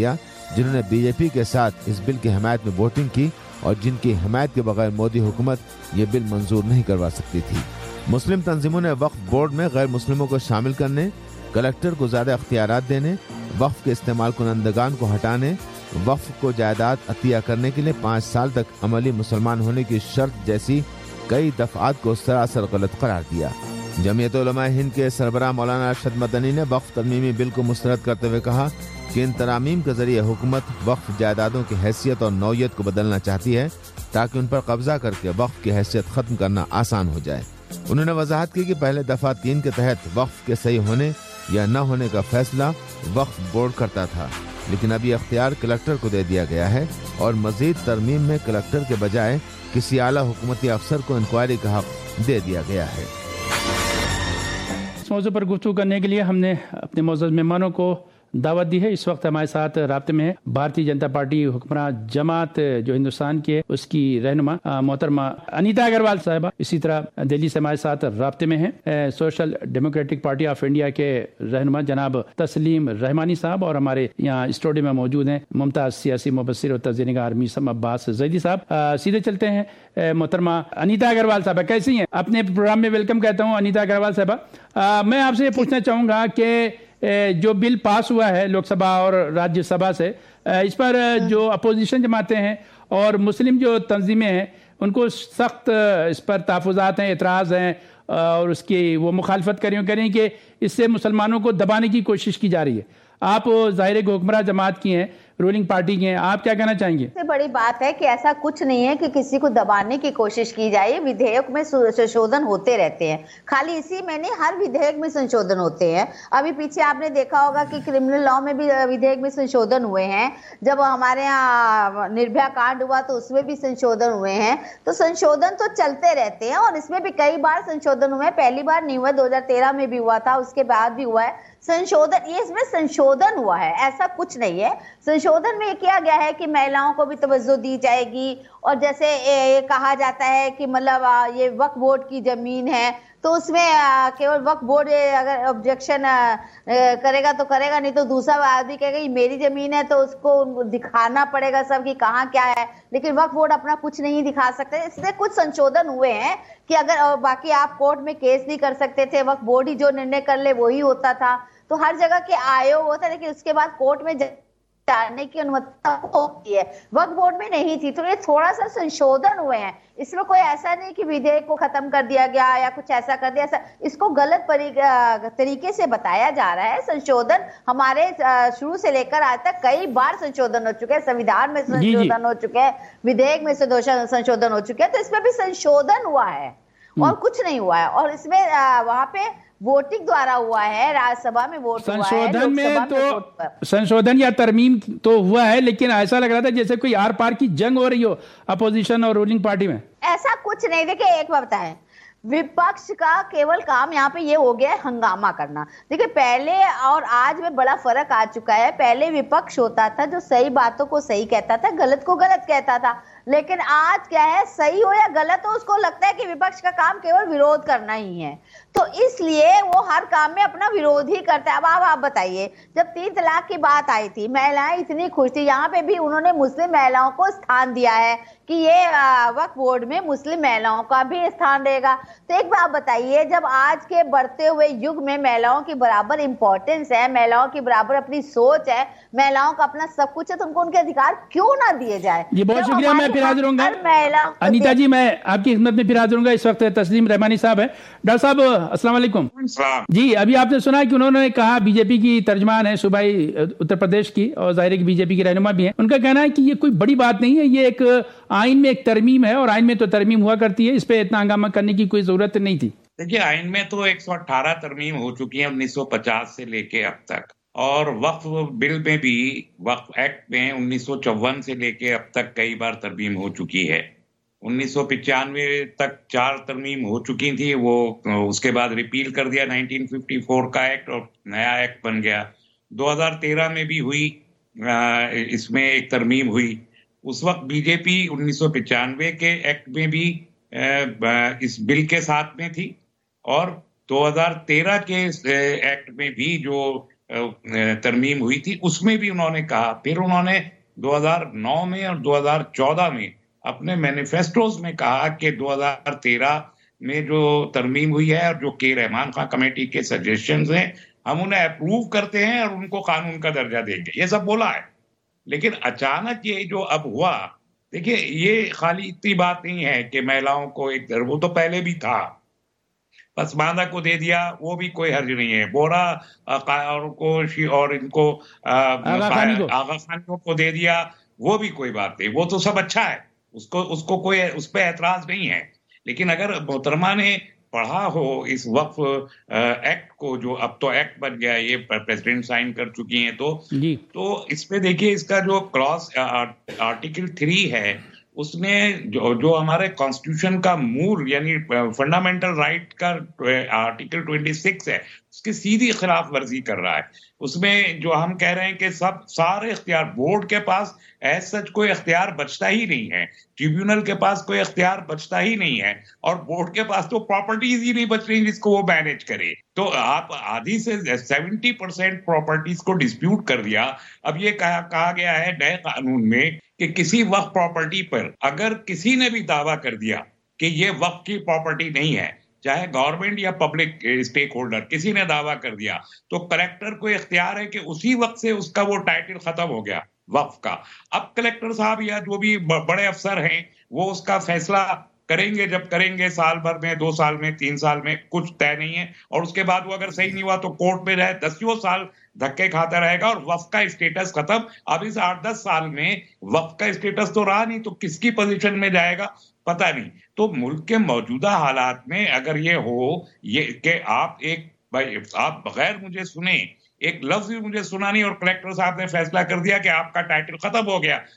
جنہوں نے بی جے پی کے ساتھ اس بل کی حمایت میں ووٹنگ کی اور جن کی حمایت کے بغیر مودی حکومت یہ بل منظور نہیں کروا سکتی تھی۔ مسلم تنظیموں نے وقف بورڈ میں غیر مسلموں کو شامل کرنے، کلکٹر کو زیادہ اختیارات دینے، وقف کے استعمال کنندگان کو ہٹانے، وقف کو جائیداد عطیہ کرنے کے لیے پانچ سال تک عملی مسلمان ہونے کی شرط جیسی کئی دفعات کو سراسر غلط قرار دیا۔ جمعیت علماء ہند کے سربراہ مولانا ارشد مدنی نے وقف ترمیمی بل کو مسترد کرتے ہوئے کہا کہ ان ترامیم کے ذریعے حکومت وقف جائیدادوں کی حیثیت اور نوعیت کو بدلنا چاہتی ہے تاکہ ان پر قبضہ کر کے وقف کی حیثیت ختم کرنا آسان ہو جائے۔ انہوں نے وضاحت کی کہ پہلے دفعہ تین کے تحت وقف کے صحیح ہونے یا نہ ہونے کا فیصلہ وقف بورڈ کرتا تھا، لیکن اب یہ اختیار کلکٹر کو دے دیا گیا ہے اور مزید ترمیم میں کلکٹر کے بجائے کسی اعلیٰ حکومتی افسر کو انکوائری کا حق دے دیا گیا ہے۔ اس موضوع پر گفتگو کرنے کے لیے ہم نے اپنے معزز مہمانوں کو دعوت دی ہے۔ اس وقت ہمارے ساتھ رابطے میں ہے بھارتی جنتا پارٹی حکمراں جماعت جو ہندوستان کی ہے اس کی رہنما محترمہ انیتا اگروال صاحبہ، اسی طرح دہلی سے ہمارے ساتھ رابطے میں ہیں social democratic party of India کے رہنما جناب تسلیم رحمانی صاحب، اور ہمارے یہاں اسٹوڈیو میں موجود ہیں ممتاز سیاسی مبصر اور تجزیہ نگار میثم عباس زیدی صاحب۔ سیدھے چلتے ہیں محترمہ انیتا اگروال صاحبہ، کیسی ہیں؟ اپنے پروگرام میں ویلکم کہتا ہوں انیتا اگروال صاحبہ۔ میں آپ سے یہ پوچھنا چاہوں گا کہ جو بل پاس ہوا ہے لوک سبھا اور راجیہ سبھا سے، اس پر جو اپوزیشن جماعتیں ہیں اور مسلم جو تنظیمیں ہیں ان کو سخت اس پر تحفظات ہیں، اعتراض ہیں اور اس کی وہ مخالفت کر رہی ہیں کہ اس سے مسلمانوں کو دبانے کی کوشش کی جا رہی ہے۔ آپ ظاہر کہ حکمراں جماعت کی ہیں، رولنگ پارٹی کی ہیں، آپ کیا کہنا چاہیں گے؟ سب سے بڑی بات ہے کہ ایسا کچھ نہیں ہے کہ کسی کو دبانے کی کوشش کی جائے۔ ودھیک میں سنشودھن ہوتے رہتے ہیں، خالی اسی میں نہیں، ہر ودھیک میں سنشودھن ہوتے ہیں۔ ابھی پیچھے آپ نے دیکھا ہوگا کہ کرمنل لا میں بھی ودھیک میں سنشودھن ہوئے ہیں، جب ہمارے یہاں نربھیا کانڈ ہوا تو اس میں بھی سنشودھن ہوئے ہیں۔ تو سنشودھن تو چلتے رہتے ہیں اور اس میں بھی کئی بار سنشودھن ہوئے، پہلی بار نہیں ہوا، دو ہزار تیرہ میں بھی ہوا تھا، اس کے بعد بھی ہوا ہے سنشودھن۔ یہ اس میں سنشودھن ہوا ہے، ایسا کچھ نہیں ہے۔ سنشودھن میں یہ کیا گیا ہے کہ مہیلاؤں کو بھی توجہ دی جائے گی، اور جیسے یہ کہا جاتا ہے کہ مطلب یہ وقف بورڈ کی زمین ہے تو اس میں کیول وقف بورڈ اگر آبجیکشن کرے گا تو کرے گا، نہیں تو دوسرا آدمی کہے گا یہ میری زمین ہے تو اس کو دکھانا پڑے گا سب کی کہاں کیا ہے، لیکن وقف بورڈ اپنا کچھ نہیں دکھا سکتے۔ اس سے کچھ سنشودھن ہوئے ہیں کہ اگر باقی آپ کورٹ میں کیس نہیں کر سکتے تھے، وقف بورڈ ہی جو نرنے کر لے وہی ہوتا تھا، تو ہر جگہ کے آیوگ ہوتا ہے، لیکن اس کے بعد کورٹ میں جانے کی انومتی ہوتی ہے، وقف بورڈ میں نہیں تھی۔ تو یہ تھوڑا سا سنشودھن ہوئے ہیں، اس میں کوئی ایسا نہیں کہ ودھیک کو ختم کر دیا گیا یا کچھ ایسا کر دیا، ایسا اس کو غلط طریقے سے بتایا جا رہا ہے۔ سنشودھن ہمارے شروع سے لے کر آج تک کئی بار سنشودھن ہو چکے ہیں، سنویدھان میں سنشودھن ہو چکے ہیں، ودھیک میں سنشودھن ہو چکے ہیں، تو اس میں بھی سنشودھن ہوا ہے اور کچھ نہیں ہوا ہے۔ اور اس میں وہاں پہ ووٹنگ دوارا ہوا ہے، راجیہ سبھا میں ووٹ ہوا ہے، سنشودھن میں تو سنشودھن یا ترمیم تو ہوا ہے، لیکن ایسا لگ رہا تھا جیسے کوئی آر پار کی جنگ ہو رہی ہو اپوزیشن اور رولنگ پارٹی میں۔ ایسا کچھ نہیں، دیکھیں ایک بات بتائیں، وپکش کا کیول کام یہاں پہ یہ ہو گیا ہے ہنگامہ کرنا۔ دیکھیں پہلے اور آج میں بڑا فرق آ چکا ہے۔ پہلے وپکش ہوتا تھا جو صحیح باتوں کو صحیح کہتا تھا، غلط کو غلط کہتا تھا، لیکن آج کیا ہے، صحیح ہو یا غلط ہو اس کو لگتا ہے کہ وپکش کا کام کیول وروଧ کرنا ہی ہے، تو اس لیے وہ ہر کام میں اپنا وروଧ ہی کرتا ہے۔ اب آپ آپ بتائیے، جب تین طلاق کی بات آئی تھی مہیلائیں اتنی خوش تھی، یہاں پہ بھی انہوں نے مسلم مہیلاؤں کو استھان دیا ہے کہ یہ وقف بورڈ میں مسلم مہیلاؤں کا بھی استھان رہے گا۔ تو ایک بات بتائیے، جب آج کے بڑھتے ہوئے یگ میں مہیلاؤں کی برابر امپورٹنس ہے، مہیلاؤں کی برابر اپنی سوچ ہے، مہیلاؤں کا اپنا سب کچھ ہے، تو ان کو ان کے ادھیکار کیوں نہ دیے جائے؟ جی بہت شکریہ، میں پھر حاضر ہوں گا انیتا جی، میں آپ کی خدمت میں پھر حاضر ہوں گا۔ اس وقت تسلیم رحمانی صاحب ہے۔ ڈاکٹر صاحب السلام علیکم۔ جی ابھی آپ نے سنا کہ انہوں نے کہا، بی جے پی کی ترجمان ہے صوبائی اتر پردیش کی اور ظاہر ہے کہ بی جے پی کی رہنما بھی ہیں، ان کا کہنا ہے کہ یہ کوئی بڑی بات نہیں ہے، یہ ایک آئین میں ایک ترمیم ہے اور آئین میں تو ترمیم ہوا کرتی ہے، اس پہ اتنا ہنگامہ کرنے کی کوئی ضرورت نہیں تھی۔ دیکھیے آئین میں تو ایک سو اٹھارہ ترمیم ہو چکی ہیں انیس سو پچاس سے لے کے اب تک، اور وقف بل میں بھی، وقف ایکٹ میں انیس سو چون سے لے کے اب تک کئی بار ترمیم ہو چکی ہے۔ انیس سو پچانوے تک چار ترمیم ہو چکی تھی، وہ اس کے بعد ریپیل کر دیا نائنٹین ففٹی فور کا ایکٹ اور نیا ایکٹ بن گیا۔ دو ہزار تیرہ میں بھی ہوئی، اس میں ایک ترمیم ہوئی۔ اس وقت بی جے پی انیس سو پچانوے کے ایکٹ میں بھی اس بل کے ساتھ میں تھی، اور دو ہزار تیرہ کے ایکٹ میں بھی جو ترمیم ہوئی تھی اس میں بھی انہوں نے کہا. پھر انہوں نے دو ہزار نو میں اور دو ہزار چودہ میں اپنے مینیفیسٹوز میں کہا کہ دو ہزار تیرہ میں جو ترمیم ہوئی ہے اور جو کے رحمان خان کمیٹی کے سجیشنز ہیں ہم انہیں اپروو کرتے ہیں اور ان کو قانون کا درجہ دیں گے، یہ سب بولا ہے. لیکن اچانک یہ جو اب ہوا، دیکھیے یہ خالی اتنی بات نہیں ہے کہ مہیلاؤں کو ایک در وہ تو پہلے بھی تھا، پسماندہ کو دے دیا وہ بھی کوئی حرج نہیں ہے، بورا اور کو اور ان کو آغا خانیوں کو دے دیا وہ بھی کوئی بات نہیں، وہ تو سب اچھا ہے، اس کو اس کو کوئی اس پہ اعتراض نہیں ہے. لیکن اگر محترمہ نے پڑھا ہو اس وقف ایکٹ کو، جو اب تو ایکٹ بن گیا، یہ پریزیڈنٹ سائن کر چکی ہیں، تو تو اس پہ دیکھیے اس کا جو کلاس آرٹیکل تھری ہے اس میں جو جو ہمارے کانسٹیٹیوشن کا مور یعنی فنڈامنٹل رائٹ کا آرٹیکل ٹوینٹی سکس ہے، اس کی سیدھی خلاف ورزی کر رہا ہے. اس میں جو ہم کہہ رہے ہیں کہ سب سارے اختیار بورڈ کے پاس ایز سچ کوئی اختیار بچتا ہی نہیں ہے، ٹریبیونل کے پاس کوئی اختیار بچتا ہی نہیں ہے، اور بورڈ کے پاس تو پراپرٹیز ہی نہیں بچ رہی جس کو وہ مینیج کرے. تو آپ آدھی سے سیونٹی پرسینٹ پراپرٹیز کو ڈسپیوٹ کر دیا. اب یہ کہا کہا گیا ہے نئے قانون میں کہ کسی وقف پراپرٹی پر اگر کسی نے بھی دعویٰ کر دیا کہ یہ وقف کی پراپرٹی نہیں ہے، چاہے گورنمنٹ یا پبلک اسٹیک ہولڈر کسی نے دعویٰ کر دیا، تو کلیکٹر کو اختیار ہے کہ اسی وقت سے اس کا وہ ٹائٹل ختم ہو گیا وقف کا. اب کلیکٹر صاحب یا جو بھی بڑے افسر ہیں وہ اس کا فیصلہ کریں گے، جب کریں گے سال بھر میں، دو سال میں، تین سال میں، کچھ طے نہیں ہے. اور اس کے بعد وہ اگر صحیح نہیں ہوا تو کورٹ میں رہے دسیوں سال دھکے کھاتا رہے گا اور وقف کا اسٹیٹس ختم. اب اس آٹھ دس سال میں وقف کا اسٹیٹس تو رہا نہیں، تو کس کی پوزیشن میں جائے گا پتہ نہیں. تو ملک کے موجودہ حالات میں اگر یہ ہو یہ کہ آپ ایک آپ بغیر مجھے سنے ایک لفظ بھی مجھے سنا نہیں اور کلیکٹر صاحب نے فیصلہ کر دیا کہ آپ کا ٹائٹل ختم ہو گیا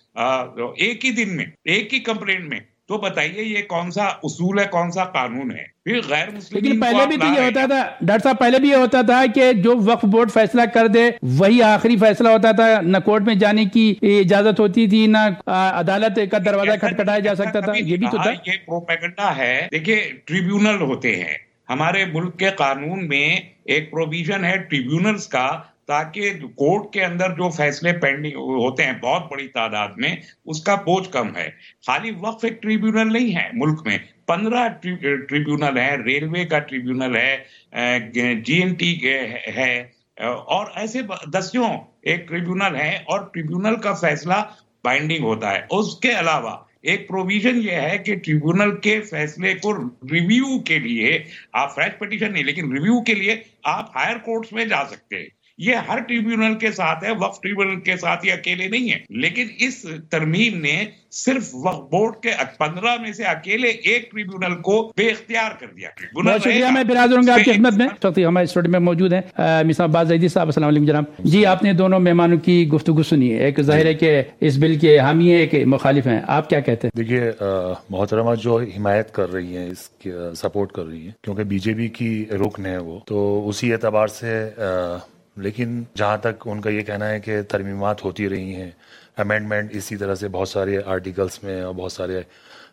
ایک ہی دن میں، ایک ہی کمپلینٹ میں، تو بتائیے یہ کون سا اصول ہے، کون سا قانون ہے؟ پھر غیر مسلم. لیکن پہلے بھی تو یہ ہوتا تھا ڈاکٹر صاحب، پہلے بھی یہ ہوتا تھا کہ جو وقف بورڈ فیصلہ کر دے وہی آخری فیصلہ ہوتا تھا، نہ کورٹ میں جانے کی اجازت ہوتی تھی، نہ عدالت کا دروازہ کھٹکھٹایا جا سکتا تھا. یہ بھی تو تھا. یہ پروپیگنڈا ہے. دیکھیے ٹریبیونل ہوتے ہیں ہمارے ملک کے قانون میں، ایک پروویژن ہے ٹریبیونلز کا، تاکہ کورٹ کے اندر جو فیصلے پینڈنگ ہوتے ہیں بہت بڑی تعداد میں اس کا بوجھ کم ہے. خالی وقف ایک ٹریبیونل نہیں ہے ملک میں، پندرہ ٹریبیونل ہے، ریلوے کا ٹریبیونل ہے، جی این ٹی ہے، اور ایسے دسیوں ایک ٹریبیونل ہے، اور ٹریبیونل کا فیصلہ بائنڈنگ ہوتا ہے. اس کے علاوہ ایک پروویژن یہ ہے کہ ٹریبیونل کے فیصلے کو ریویو کے لیے آپ فریش پٹیشن نہیں لیکن ریویو کے لیے آپ ہائر کورٹس میں جا سکتے ہیں. یہ ہر ٹریبیونل کے ساتھ ہے، وقف ٹریبیونل کے ساتھ یہ اکیلے نہیں ہے. لیکن اس ترمیم نے صرف وقف بورڈ کے پندرہ میں سے اکیلے ایک ٹریبیونل کو بے اختیار کر دیا. بہت شکریہ، میں برادر ہوں گا آپ کی خدمت میں. ہمارے اسٹوڈیو میں موجود ہیں مصطفیٰ عباس زیدی صاحب. السلام علیکم جناب. جی آپ نے دونوں مہمانوں کی گفتگو سنی ہے، ایک ظاہر ہے کہ اس بل کے حامی ہیں، ایک مخالف ہیں، آپ کیا کہتے ہیں؟ دیکھیے محترمہ جو حمایت کر رہی ہیں، اس کی سپورٹ کر رہی ہیں کیونکہ بی جے پی کی رکن ہے وہ، تو اسی اعتبار سے. لیکن جہاں تک ان کا یہ کہنا ہے کہ ترمیمات ہوتی رہی ہیں، امینڈمنٹ اسی طرح سے بہت سارے آرٹیکلس میں اور بہت سارے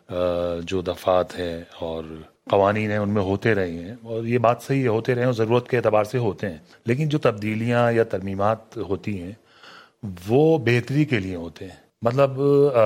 جو دفعات ہیں اور قوانین ہیں ان میں ہوتے رہے ہیں، اور یہ بات صحیح ہے، ہوتے رہے ہیں اور ضرورت کے اعتبار سے ہوتے ہیں. لیکن جو تبدیلیاں یا ترمیمات ہوتی ہیں وہ بہتری کے لیے ہوتے ہیں. مطلب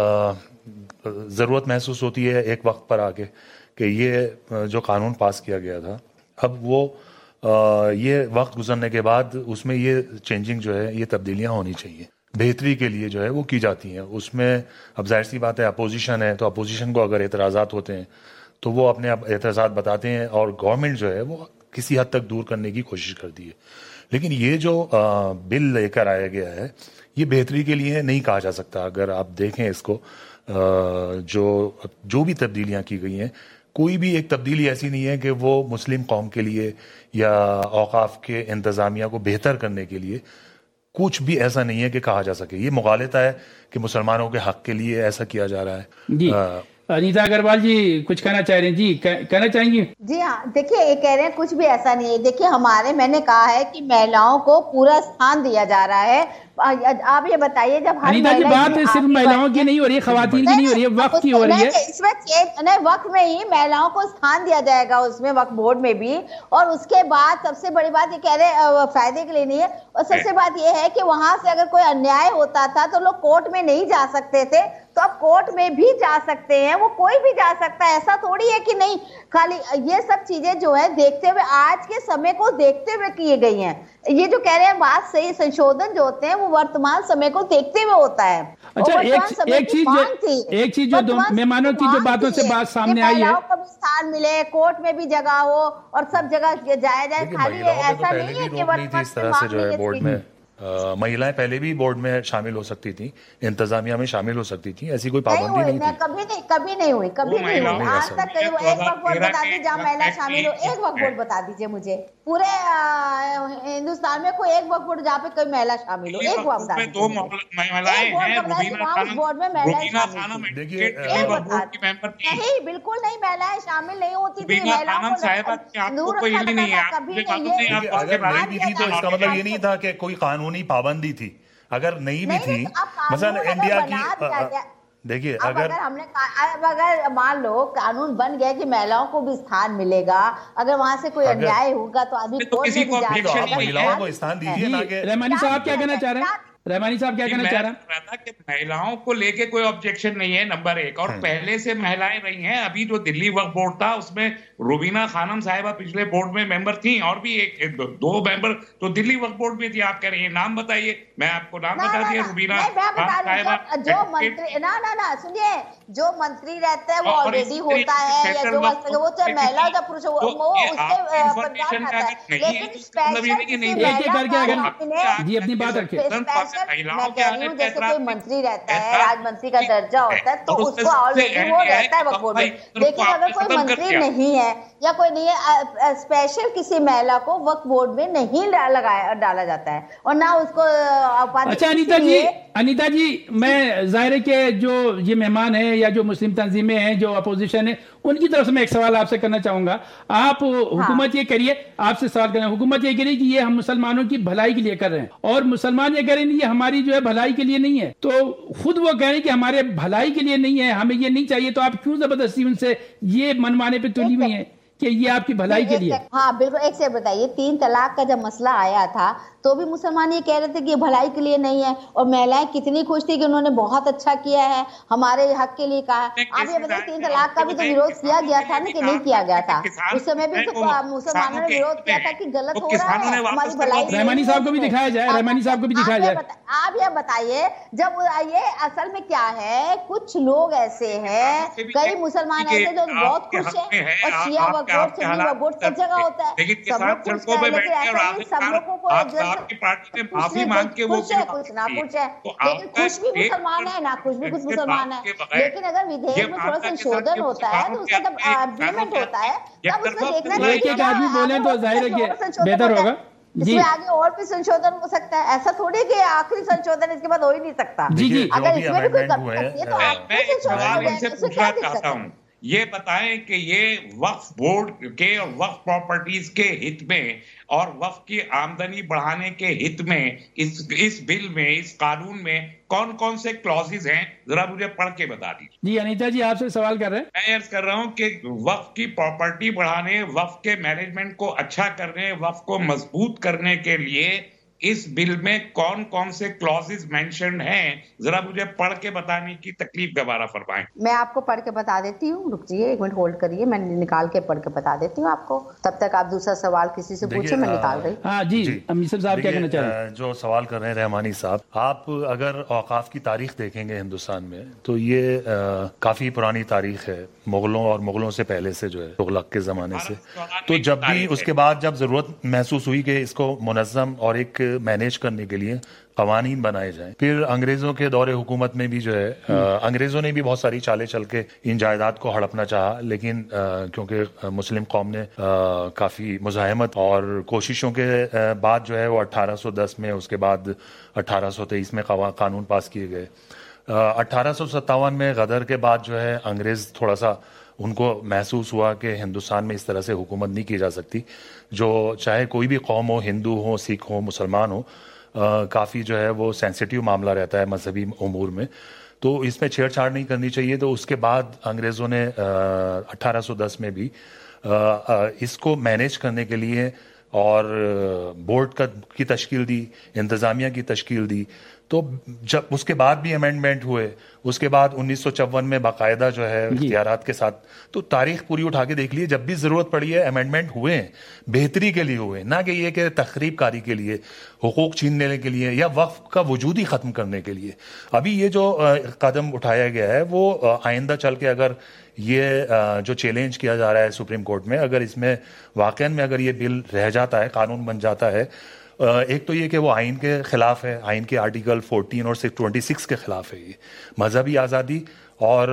ضرورت محسوس ہوتی ہے ایک وقت پر آ کے کہ یہ جو قانون پاس کیا گیا تھا، اب وہ یہ وقت گزرنے کے بعد اس میں یہ چینجنگ جو ہے، یہ تبدیلیاں ہونی چاہیے، بہتری کے لیے جو ہے وہ کی جاتی ہیں. اس میں اب ظاہر سی بات ہے اپوزیشن ہے، تو اپوزیشن کو اگر اعتراضات ہوتے ہیں تو وہ اپنے اعتراضات بتاتے ہیں اور گورنمنٹ جو ہے وہ کسی حد تک دور کرنے کی کوشش کرتی ہے. لیکن یہ جو بل لے کر آیا گیا ہے یہ بہتری کے لیے نہیں کہا جا سکتا. اگر آپ دیکھیں اس کو، جو جو بھی تبدیلیاں کی گئی ہیں، کوئی بھی ایک تبدیلی ایسی نہیں ہے کہ وہ مسلم قوم کے لیے یا اوقاف کے انتظامیہ کو بہتر کرنے کے لیے، کچھ بھی ایسا نہیں ہے کہ کہا جا سکے. یہ مغالطہ ہے کہ مسلمانوں کے حق کے لیے ایسا کیا جا رہا ہے. جی انیتا اگروال جی کچھ کہنا چاہ رہے ہیں؟ جی کہنا چاہیں گی؟ جی ہاں، دیکھیے یہ کہہ رہے ہیں کچھ بھی ایسا نہیں ہے. دیکھیے ہمارے میں نے کہا ہے کہ مہیلاؤں کو پورا استھان دیا جا رہا ہے آپ یہ بتائیے جب ہر بات صرف مہیلاؤں کی نہیں ہو رہی ہے، خواتین کی نہیں ہو رہی ہے، وقت کی ہو رہی ہے. اس میں وقت میں ہی مہیلاؤں کو استھان دیا جائے گا اس میں وقف بورڈ میں بھی. اور اس کے بعد سب سے بڑی بات یہ کہہ رہے فائدے کے لیے نہیں ہے، اور سب سے بات یہ ہے کہ وہاں سے اگر کوئی انیائے ہوتا تھا تو لوگ کورٹ میں نہیں جا سکتے تھے، تو اب کورٹ میں بھی جا سکتے ہیں، وہ کوئی بھی جا سکتا ہے. ایسا تھوڑی ہے کہ نہیں. خالی یہ سب چیزیں جو ہے دیکھتے ہوئے آج کے سمے کو دیکھتے ہوئے کیے گئی ہیں. یہ جو کہہ رہے ہیں بات صحیح، سنشودھن جو ہوتے ہیں وہ ورتمان سمے کو دیکھتے ہوئے ہوتا ہے. اچھا ایک چیز ایک چیز جو مہمانوں کی جو باتوں سے بات سامنے آئی ہے، کو بھی استھان ملے، کورٹ میں بھی جگہ ہو اور سب جگہ جایا جائے. خالی ایسا نہیں ہے کہ ورتمان مہیلائیں پہلے بھی بورڈ میں شامل ہو سکتی تھیں، انتظامیہ میں شامل ہو سکتی تھیں، ایسی کوئی پابندی نہیں تھی. کبھی نہیں کبھی نہیں ہوئی کبھی نہیں ہوئی آج تک. ایک وقت بورڈ بتا دیجیے جہاں مہیلا شامل ہو، ایک وقت بورڈ بتا دیجیے مجھے پورے ہندوستان میں کوئی ایک وقت بورڈ جہاں پہ کوئی مہیلا شامل ہو. ایک وقت بتا دیجیے. نہیں بالکل نہیں، مہیلائیں شامل نہیں ہوتی تھی. اگر نہیں بھی تھی تو اس کا مطلب یہ نہیں تھا کہ کوئی قانونی پابندی تھی. اگر نہیں بھی تھی مثلا انڈیا کی، دیکھیے اگر ہم نے اگر مان لو قانون بن گیا کہ مہیلاؤں کو بھی استھان ملے گا، اگر وہاں سے کوئی انیائے ہوگا تو آدمی کورٹ میں بھی جائے گا. مہیلاؤں کو استھان دیجیے نا. کہ رحمانی صاحب کیا کہنا چاہ رہے ہیں؟ رحمانی صاحب کیا کہنا چاہ رہا تھا کہ مہیلاؤں کو لے کے کوئی آبجیکشن نہیں ہے نمبر ایک، اور پہلے سے مہیلائیں رہی ہیں. ابھی جو دلی وقف بورڈ تھا اس میں روبینہ خانم صاحبہ پچھلے بورڈ میں ممبر تھیں، اور بھی ایک دو ممبر تو دلی وقف بورڈ میں تھی. آپ کہہ رہے ہیں نام بتائیے، میں آپ کو نام بتا دیا. روبینہ صاحبہ جو منتری نہ نہ سنیے جو منتری رہتا ہے وہ آلریڈی ہوتا ہے، یا جو وہ چاہے مہیلا یا پروش وہ اس کے پنجاب کھاتا ہے. لیکن جی اپنی بات رکھیے. میں کہہ رہی ہوں جیسے کوئی منتری رہتا ہے، راج منتری کا درجہ ہوتا ہے، تو اس کو آلریڈی وہ رہتا ہے وقف بورڈ میں. لیکن اگر کوئی منتری نہیں ہے یا کوئی نہیں ہے، اسپیشل کسی مہیلا کو وقف بورڈ میں نہیں لگایا ڈالا جاتا ہے، اور نہ اس کو. اچھا انیتا جی انیتا جی میں ظاہر ہے کہ جو یہ مہمان ہیں یا جو مسلم تنظیمیں ہیں جو اپوزیشن ہے ان کی طرف سے میں ایک سوال آپ سے کرنا چاہوں گا. آپ حکومت یہ کریے، آپ سے سوال کریں، حکومت یہ کریے کہ یہ ہم مسلمانوں کی بھلائی کے لیے کر رہے ہیں، اور مسلمان یہ کریں یہ ہماری جو ہے بھلائی کے لیے نہیں ہے. تو خود وہ کہہ رہے ہیں کہ ہمارے بھلائی کے لیے نہیں ہے، ہمیں یہ نہیں چاہیے، تو آپ کیوں زبردستی ان سے یہ منوانے پہ تلی ہوئی ہیں کہ یہ آپ کی بھلائی کے لیے؟ ہاں بالکل. ایک سے بتائیے، تین طلاق کا جب مسئلہ آیا تھا تو بھی مسلمان یہ کہہ رہے تھے کہ یہ بھلائی کے لیے نہیں ہے، اور مہیلائیں کتنی خوش تھی کہ انہوں نے بہت اچھا کیا ہے، ہمارے حق کے لیے کہا. آپ یہ بتائیے تین طلاق کا بھی تو وروध کیا گیا تھا نا کہ نہیں کیا گیا تھا؟ اس سمے بھی تو مسلمانوں نے وروਧ کیا تھا کہ غلط ہو رہا ہے ہماری بھلائی. رحمانی صاحب کو بھی دکھایا جائے، رحمانی صاحب کو بھی دکھایا جائے. آپ یہ بتائیے جب یہ اصل میں کیا ہے، کچھ لوگ ایسے ہیں، کئی مسلمان ایسے جو بہت خوش ہیں، اور شیعہ وقف بورڈ سنی وقف بورڈ سب جگہ ہوتا ہے، سب لوگ خوش ہیں، لیکن ایسا نہیں سب لوگوں کو معافی مانگ کے وہ خوش ہے، کچھ نہ خوش ہے، لیکن خوش بھی مسلمان ہے، نہ خوش بھی کچھ مسلمان ہے. لیکن اگر ودھیک میں تھوڑا سنشودھن ہوتا ہے تو اس کا جب امپلیمنٹ ہوتا ہے تب اس میں دیکھنا چاہیے. ایک ایک آدمی بولیں تو ظاہر ہے کہ بہتر ہوگا. اس میں آگے اور بھی سنشودھن ہو سکتا ہے، ایسا تھوڑی کہ آخری سنشودھن اس کے بعد ہو ہی نہیں سکتا. جی جی اگر اس میں بھی کوئی کمی ہے تو آخری سنشودھن ہو جائے، اس میں کیا دقت ہے؟ یہ بتائیں کہ یہ وقف بورڈ کے اور وقف پراپرٹیز کے ہت میں اور وقف کی آمدنی بڑھانے کے ہت میں اس اس بل میں، اس قانون میں کون کون سے کلوزز ہیں، ذرا مجھے پڑھ کے بتا دیجیے. جی انیتا جی آپ سے سوال کر رہے ہیں. میں عرض کر رہا ہوں کہ وقف کی پراپرٹی بڑھانے، وقف کے مینجمنٹ کو اچھا کرنے، وقف کو مضبوط کرنے کے لیے اس بل میں کون کون سے کلوزز مینشنڈ ہیں، ذرا مجھے پڑھ کے بتانے کی تکلیف دوبارہ فرمائیں. میں آپ کو پڑھ کے بتا دیتی ہوں، رک جائیے ایک منٹ ہولڈ کریے، میں نکال کے پڑھ کے بتا دیتی ہوں آپ کو، تب تک آپ دوسرا سوال کسی سے پوچھیں، میں نکال رہی. ہاں جی امیر صاحب کیا کہنا چاہ رہے ہیں؟ جو سوال کر رہے ہیں رحمانی صاحب، آپ اگر اوقاف کی تاریخ دیکھیں گے ہندوستان میں تو یہ کافی پرانی تاریخ ہے، مغلوں اور مغلوں سے پہلے سے جو ہے تغلق کے زمانے سے. تو جب بھی اس کے بعد جب ضرورت محسوس ہوئی کہ اس کو منظم اور ایک مینیج کرنے کے لیے قوانین بنائے جائیں، پھر انگریزوں کے دور حکومت میں بھی جو ہے انگریزوں نے بھی بہت ساری چالیں چل کے ان جائیداد کو ہڑپنا چاہا، لیکن کیونکہ مسلم قوم نے کافی مزاحمت اور کوششوں کے بعد جو ہے وہ اٹھارہ سو دس میں، اس کے بعد اٹھارہ سو تیئیس میں قانون پاس کیے گئے. اٹھارہ سو ستاون میں غدر کے بعد جو ہے انگریز تھوڑا سا ان کو محسوس ہوا کہ ہندوستان میں اس طرح سے حکومت نہیں کی جا سکتی، جو چاہے کوئی بھی قوم ہو، ہندو ہو، سکھ ہو، مسلمان ہو، کافی جو ہے وہ سینسیٹیو معاملہ رہتا ہے مذہبی امور میں، تو اس میں چھیڑ چھاڑ نہیں کرنی چاہیے. تو اس کے بعد انگریزوں نے اٹھارہ سو دس میں بھی اس کو مینیج کرنے کے لیے اور بورڈ کا کی تشکیل دی، انتظامیہ کی تشکیل دی. تو جب اس کے بعد بھی امینڈمنٹ ہوئے، اس کے بعد انیس سو چون میں باقاعدہ جو ہے اختیارات کے ساتھ، تو تاریخ پوری اٹھا کے دیکھ لیے جب بھی ضرورت پڑی ہے امینڈمنٹ ہوئے ہیں، بہتری کے لیے ہوئے، نہ کہ یہ کہ تخریب کاری کے لیے، حقوق چھیننے کے لیے یا وقف کا وجود ہی ختم کرنے کے لیے. ابھی یہ جو قدم اٹھایا گیا ہے وہ آئندہ چل کے اگر یہ جو چیلنج کیا جا رہا ہے سپریم کورٹ میں، اگر اس میں واقعا میں اگر یہ بل رہ جاتا ہے، قانون بن جاتا ہے، ایک تو یہ کہ وہ آئین کے خلاف ہے، آئین کے آرٹیکل فورٹین اور ٹوئنٹی سکس کے خلاف ہے، یہ مذہبی آزادی اور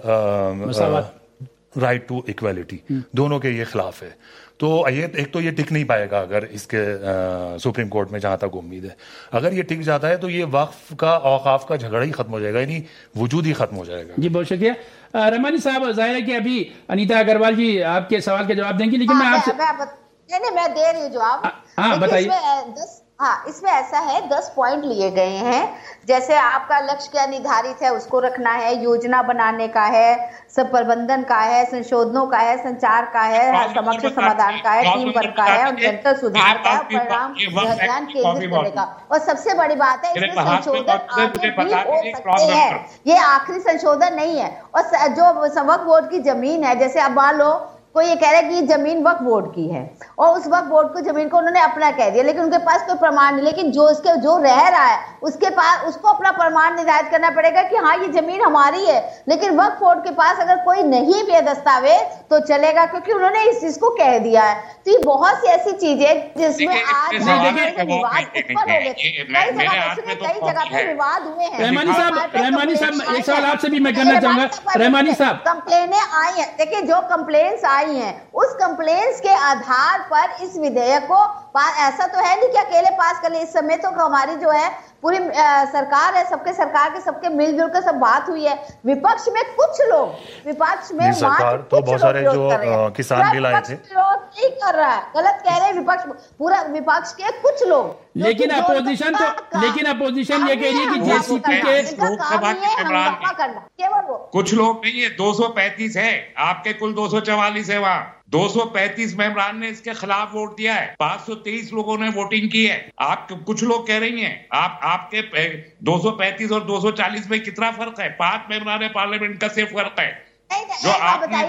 رائٹ ٹو ایکویلٹی دونوں کے یہ خلاف ہے. تو یہ ایک تو یہ ٹک نہیں پائے گا اگر اس کے سپریم کورٹ میں، جہاں تک امید ہے. اگر یہ ٹک جاتا ہے تو یہ وقف کا اوقاف کا جھگڑا ہی ختم ہو جائے گا، یعنی وجود ہی ختم ہو جائے گا. جی بہت شکریہ. رحمانی صاحب، ظاہر ہے کہ ابھی انیتا اگروال جی آپ کے سوال کا جواب دیں گی، لیکن میں آپ سے نہیں نہیں میں دے رہی ہوں جواب. ہاں بتائیے. ہاں اس میں ایسا ہے، دس پوائنٹ لیے گئے ہیں. جیسے آپ کا لکش کیا نردھارت ہے اس کو رکھنا ہے، یوجنا بنانے کا ہے، سب پربندھن کا ہے، سنشودھنوں کا ہے، سنچار کا ہے، سمکش سمادھان کا ہے، ٹیم ورک کا ہے، اور جنتر سدھار کا ہے، پرنام دھیان کیندرت کرنے کا. اور سب سے بڑی بات ہے اس میں سنشودھن آگے بھی ہو سکتے ہیں، یہ آخری سنشودھن نہیں ہے. اور جو وقف بورڈ کی زمین ہے، جیسے اب مان لو کوئی یہ کہہ رہا ہے کہ یہ زمین وقف بورڈ کی ہے اور اس وقف بورڈ کو زمین کو انہوں نے اپنا کہہ دیا، لیکن ان کے پاس کوئی پرمان نہیں. لیکن جو اس کے جو رہ رہا ہے اس کے پاس اس کو اپنا پرمان نردھارت کرنا پڑے گا کہ ہاں یہ زمین ہماری ہے. لیکن وقف بورڈ کے پاس اگر کوئی نہیں بھی ہے دستاویز تو چلے گا، کیونکہ انہوں نے اس چیز کو کہہ دیا ہے. تو یہ بہت سی ایسی چیزیں جس میں آج وواد اتپن ہو گئے، کئی جگہ کئی جگہ پہ وواد ہوئے ہیں. رحمانی صاحب رحمانی صاحب ایک سوال آپ سے بھی میں کرنا چاہوں گا. رحمانی صاحب، کمپلینیں آئی ہیں، دیکھیں جو کمپلینس آئی ہیں اس کمپلینس کے آدھار پر اس ودھیک کو ایسا تو ہے نہیں کہ اکیلے پاس کر لیں. اس سمے تو ہماری جو ہے پوری سرکار ہے، سب کے سرکار کے سب کے مل جل کر سب بات ہوئی ہے. وپکش میں کچھ لوگ وپکش میں سرکار تو بہت سارے جو کسان بل آئے تھے نہیں کر رہا ہے، غلط کہہ رہے ہیں وپکش، پورا وپکش کے کچھ لوگ. لیکن اپوزیشن تو لیکن اپوزیشن یہ کہہ رہی ہے کہ جے سی پی کے کچھ لوگ نہیں ہے، دو سو پینتیس ہے، آپ کے کل دو سو چوالیس ہے، وہاں دو سو پینتیس ممبران نے اس کے خلاف ووٹ دیا ہے، پانچ سو تیئیس لوگوں نے ووٹنگ کی ہے. آپ کچھ لوگ کہہ رہی ہیں آپ آپ کے دو سو پینتیس اور دو سو چالیس میں کتنا فرق ہے؟ پانچ ممبران پارلیمنٹ کا صرف فرق ہے. جو آپ نے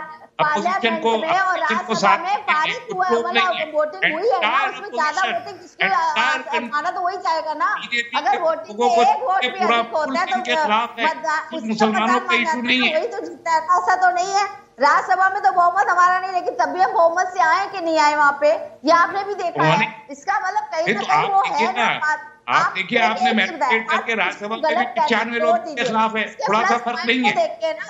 اپوزیشن کو کو ساتھ فارغ ہوا ہے، ووٹنگ ہوئی ہے نا، اس میں زیادہ ووٹنگ کس کو مانا تو وہی جائے گا نا. اگر ووٹنگ میں ایک ووٹ بھی ادھک ہوتا ہے تو مسلمانوں کا ایشو نہیں ہے، وہی تو جیتا ہے. ایسا تو نہیں ہے. راج سبھا میں تو بہمت ہمارا نہیں، لیکن تب بھی ہم بہمت سے آئے کہ نہیں آئے وہاں پہ، یہ آپ نے بھی دیکھا ہے. اس کا مطلب کہیں نہ کہیں وہ ہے نا. آپ دیکھیے آپ نے میڈیٹ کر کے راج سبھا میں بھی پچانوے لوگ کے خلاف ہے، تھوڑا سا فرق نہیں ہے،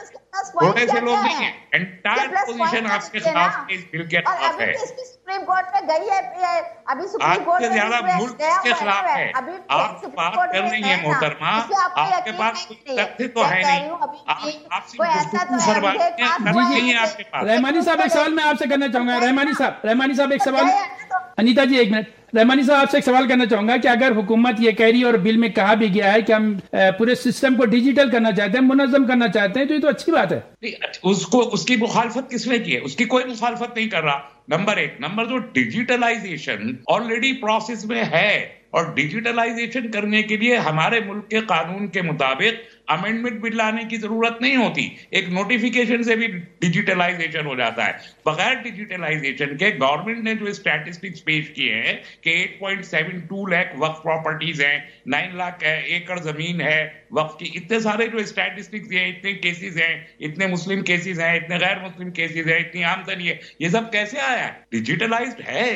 تھوڑے سے لوگ نہیں ہیں. انٹائر پوزیشن آپ کے خلاف اس بل کے خلاف ہے. سپریم کورٹ میں گئی ہے، ابھی سپریم کورٹ میں زیادہ ملک اس کے خلاف ہے. آپ بات کر رہی ہیں محترمہ، آپ کے پاس تتھیہ تو ہے نہیں، آپ سے گفتگو نہیں ہے آپ کے پاس. رحمانی صاحب ایک سوال میں آپ سے کرنا چاہوں گا. رحمانی صاحب رحمانی صاحب ایک سوال. انیتا جی ایک منٹ. رحمانی صاحب آپ سے ایک سوال کرنا چاہوں گا کہ اگر حکومت یہ کہہ رہی ہے اور بل میں کہا بھی گیا ہے کہ ہم پورے سسٹم کو ڈیجیٹل کرنا چاہتے ہیں، منظم کرنا چاہتے ہیں، تو یہ تو اچھی بات ہے. اس کو اس کی مخالفت کس نے کی ہے؟ اس کی کوئی مخالفت نہیں کر رہا. نمبر ایک. نمبر دو، ڈیجیٹلائزیشن آلریڈی پروسیس میں ہے، اور ڈیجیٹلائزیشن کرنے کے لیے ہمارے ملک کے قانون کے مطابق امینڈمنٹ بل لانے کی ضرورت نہیں ہوتی. ایک نوٹیفیکیشن سے بھی ڈیجیٹلائزیشن ہو جاتا ہے. بغیر ڈیجیٹلائزیشن کے گورنمنٹ نے جو اسٹیٹسٹکس پیش کیے ہیں کہ eight point seven two lakh وقف پراپرٹیز ہیں، نائن لاکھ ایکڑ زمین ہے وقف کی، اتنے سارے جو اسٹیٹسٹکس ہیں، اتنے کیسز ہیں، اتنے مسلم کیسز ہیں، اتنے غیر مسلم کیسز ہیں، اتنی آمدنی ہے، یہ سب کیسے آیا ہے؟ ڈیجیٹلائزڈ ہے،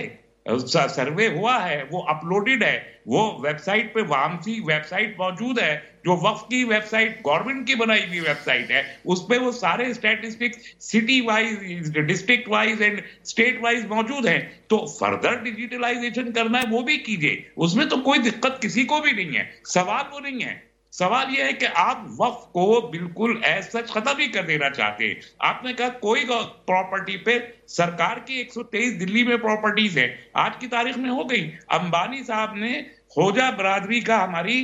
سروے ہوا ہے، وہ اپلوڈڈ ہے، وہ ویب سائٹ پہ وامسی ویب سائٹ موجود ہے جو وقف کی ویب سائٹ گورنمنٹ کی بنائی ہوئی ویب سائٹ ہے. اس پہ وہ سارے statistics city wise, district wise and state wise موجود ہیں. تو فردر ڈیجیٹلائزیشن کرنا ہے وہ بھی کیجیے، اس میں تو کوئی دقت کسی کو بھی نہیں ہے. سوال وہ نہیں ہے. سوال یہ ہے کہ آپ وقف کو بالکل ایز سچ ختم ہی کر دینا چاہتے ہیں. آپ نے کہا کوئی پراپرٹی پہ، سرکار کی ایک سو تیئیس دلی میں پراپرٹیز ہے، آج کی تاریخ میں ہو گئی. امبانی صاحب نے خوجہ برادری کا ہماری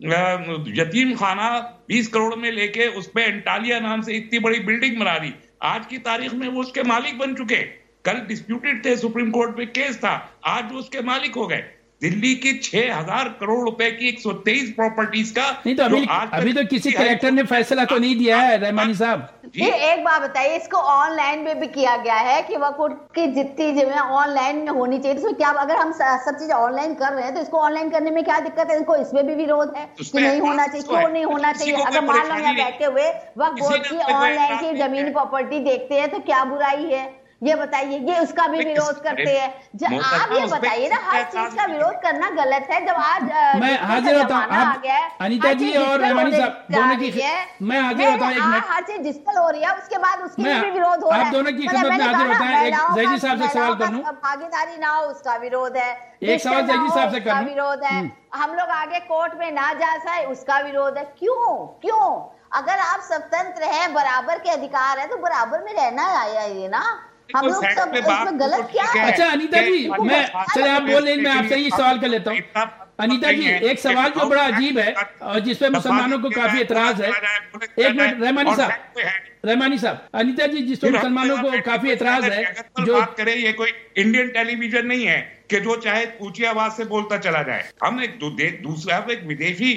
یتیم خانہ بیس کروڑ میں لے کے اس پہ انٹالیا نام سے اتنی بڑی بلڈنگ بنا دی. آج کی تاریخ میں وہ اس کے مالک بن چکے. کل ڈسپیوٹڈ تھے, سپریم کورٹ میں کیس تھا, آج وہ اس کے مالک ہو گئے. دلی کی چھ ہزار کروڑ روپے کی ایک سو تیئیس پراپرٹیز کا نہیں تو ابھی ابھی تو کسی کلیکٹر نے فیصلہ تو نہیں دیا ہے رحمانی صاحب. یہ ایک بات بتائیے, اس کو آن لائن میں بھی کیا گیا ہے کہ وقت کی جتنی جو ہے آن لائن میں ہونی چاہیے. اس میں کیا, اگر ہم سب چیزیں آن لائن کر رہے ہیں تو اس کو آن لائن کرنے میں کیا دقت ہے؟ ان کو اس میں بھی وروध ہے کہ نہیں ہونا چاہیے. کیوں نہیں ہونا چاہیے؟ اگر مان لو یہاں بیٹھے ہوئے وقت بورڈ کی آن لائن کی زمین پراپرٹی دیکھتے ہیں تو کیا برائی ہے؟ یہ بتائیے. یہ اس کا بھی وروध کرتے ہیں. جب آپ یہ بتائیے نا, ہر چیز کا وروध کرنا غلط ہے. جب آج میں حاضر ہوتا ہوں انیتا جی اور رحمانی صاحب دونوں کی, میں حاضر ہوتا ہوں ایک منٹ. ہر چیز ڈیجیٹل ہو رہی ہے, اس کے بعد اس کے بھی وروध ہو رہا ہے. آپ دونوں کی خدمت میں حاضر ہوتا ہے. ایک زیدی صاحب سے سوال کر لوں, بھاگیداری نہ ہو اس کا وروध ہے. ایک سوال زیدی صاحب سے کر لوں, وروध ہے. ہم لوگ آگے کورٹ میں نہ جا سکے اس کا وروध ہے. کیوں کیوں اگر آپ سوتنتر ہیں, برابر کے ادھیکار ہیں, تو برابر میں رہنا آیا یہ نا. ہم لوگ سب اس میں غلط کیا ہے؟ اچھا انیتا جی, میں چلے آپ بول رہے ہیں, میں آپ سے یہ سوال کر لیتا ہوں. انیتا جی, ایک سوال جو بڑا عجیب ہے اور جس پہ مسلمانوں کو کافی اعتراض ہے. ایک منٹ رحمانی صاحب, رحمانی صاحب, انیتا جی جس پہ مسلمانوں کو کافی اعتراض ہے, جو بات کرے یہ کوئی انڈین ٹیلی ویژن نہیں ہے کہ جو چاہے اونچی آواز سے بولتا چلا جائے. ہم ایک دوسرا ایک ودیشی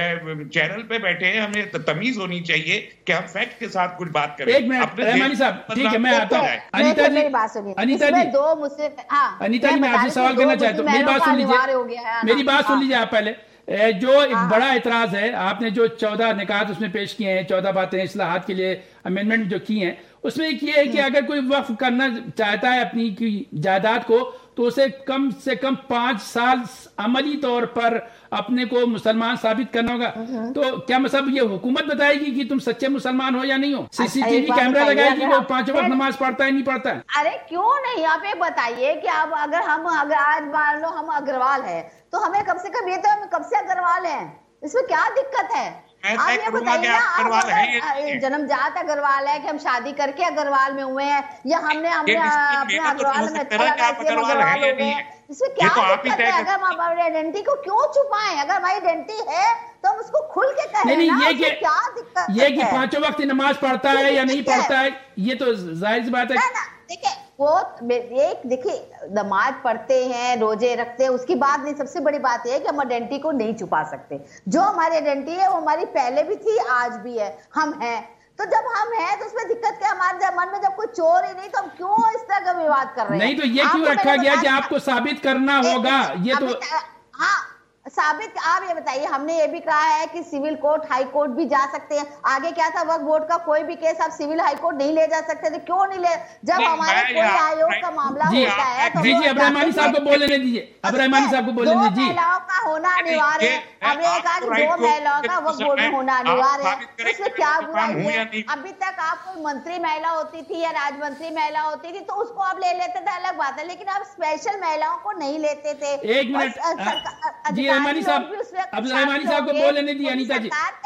چینل پہ بیٹھے ہیں, ہمیں تمیز ہونی چاہیے کہ ہم فیکٹ کے ساتھ کچھ بات کریں. ایک منٹ رحمانی صاحب, ٹھیک ہے میں آتا ہوں. انیتا جی, انیتا جی, دو مسلم, ہاں انیتا جی میں آپ سے سوال کرنا چاہتا ہوں. میری بات سن لیجیے, میری بات سن لیجیے آپ پہلے. جو ایک بڑا اعتراض ہے, آپ نے جو چودہ نکات اس میں پیش کیے ہیں, چودہ باتیں اصلاحات کے لیے امینڈمنٹ جو کی ہیں, اس میں ایک یہ ہے کہ اگر کوئی وقف کرنا چاہتا ہے اپنی جائیداد کو تو اسے کم سے کم پانچ سال عملی طور پر اپنے کو مسلمان ثابت کرنا ہوگا. تو کیا مطلب یہ حکومت بتائے گی کہ تم سچے مسلمان ہو یا نہیں ہو؟ سی سی ٹی وی کیمرہ لگائے گی وہ پانچ وقت نماز پڑھتا ہے نہیں پڑھتا ہے؟ ارے کیوں نہیں, آپ یہ بتائیے کہ اب اگر ہم اگر آج مان لو ہم اگروال ہیں تو ہمیں کم سے کم یہ تو ہم کب سے اگروال ہیں, اس میں کیا دقت ہے؟ آپ یہ بتائیے نا, جنم جات اگروال ہے کہ ہم شادی کر کے اگروال میں ہوئے ہیں, یا ہم نے اپنے اگروال میں اچھا لگا اس لیے اگروال ہو گئے ہیں. اس میں کیا دقت ہے؟ اگر ہم ہماری آئیڈینٹی کو کیوں چھپائیں؟ اگر ہماری آئیڈینٹی ہے تو ہم اس کو کھل کے کہیں نا, اس میں کیا دقت ہے؟ یہ کہ پانچوں وقت نماز پڑھتا ہے یا نہیں پڑھتا ہے, یہ تو ظاہر سی بات ہے. دیکھیں وہ ایک دیکھیے نماز پڑھتے ہیں, روزے رکھتے ہیں, اس کی بات نہیں. سب سے بڑی بات یہ ہے کہ ہم آئیڈینٹی کو نہیں چھپا سکتے. جو ہماری آئیڈینٹی ہے وہ ہماری پہلے بھی تھی, آج بھی ہے, ہم ہیں. تو جب ہم ہیں تو اس میں دقت کیا؟ ہمارے من میں جب کوئی چور ہی نہیں تو ہم کیوں اس طرح کا وواد کر رہے ہیں؟ نہیں تو یہ کیوں رکھا گیا کہ آپ کو ثابت کرنا ہوگا؟ یہ تو ہاں ثابت. آپ یہ بتائیے, ہم نے یہ بھی کہا ہے کہ سول کورٹ ہائی کورٹ بھی جا سکتے ہیں. آگے کیا تھا, وقف بورڈ کا کوئی بھی کیس آپ سول ہائی کورٹ نہیں لے جا سکتے, تو کیوں نہیں لے؟ جب ہمارے کوئی آیوگ کا معاملہ ہوتا ہے تو جی جی اب رحمانی صاحب کو بولنے دیجیے, اب رحمانی صاحب کو بولنے دیجیے. دو مہیلاؤں کا ہونا انوار ہے. اب نے کہا کہ دو مہیلاؤں کا وقف بورڈ میں ہونا انوار ہے, اس میں کیا برائی ہے؟ ابھی تک آپ کوئی منتری مہیلا ہوتی تھی یا راج منتری مہیلا ہوتی تھی تو اس کو آپ لے لیتے تھے, الگ بات ہے, لیکن آپ اسپیشل مہیلاؤں کو نہیں لیتے تھے. ایک منٹ جی رحمانی صاحب, اب رحمانی صاحب کو بول لینے دیجیے. انیتا جی,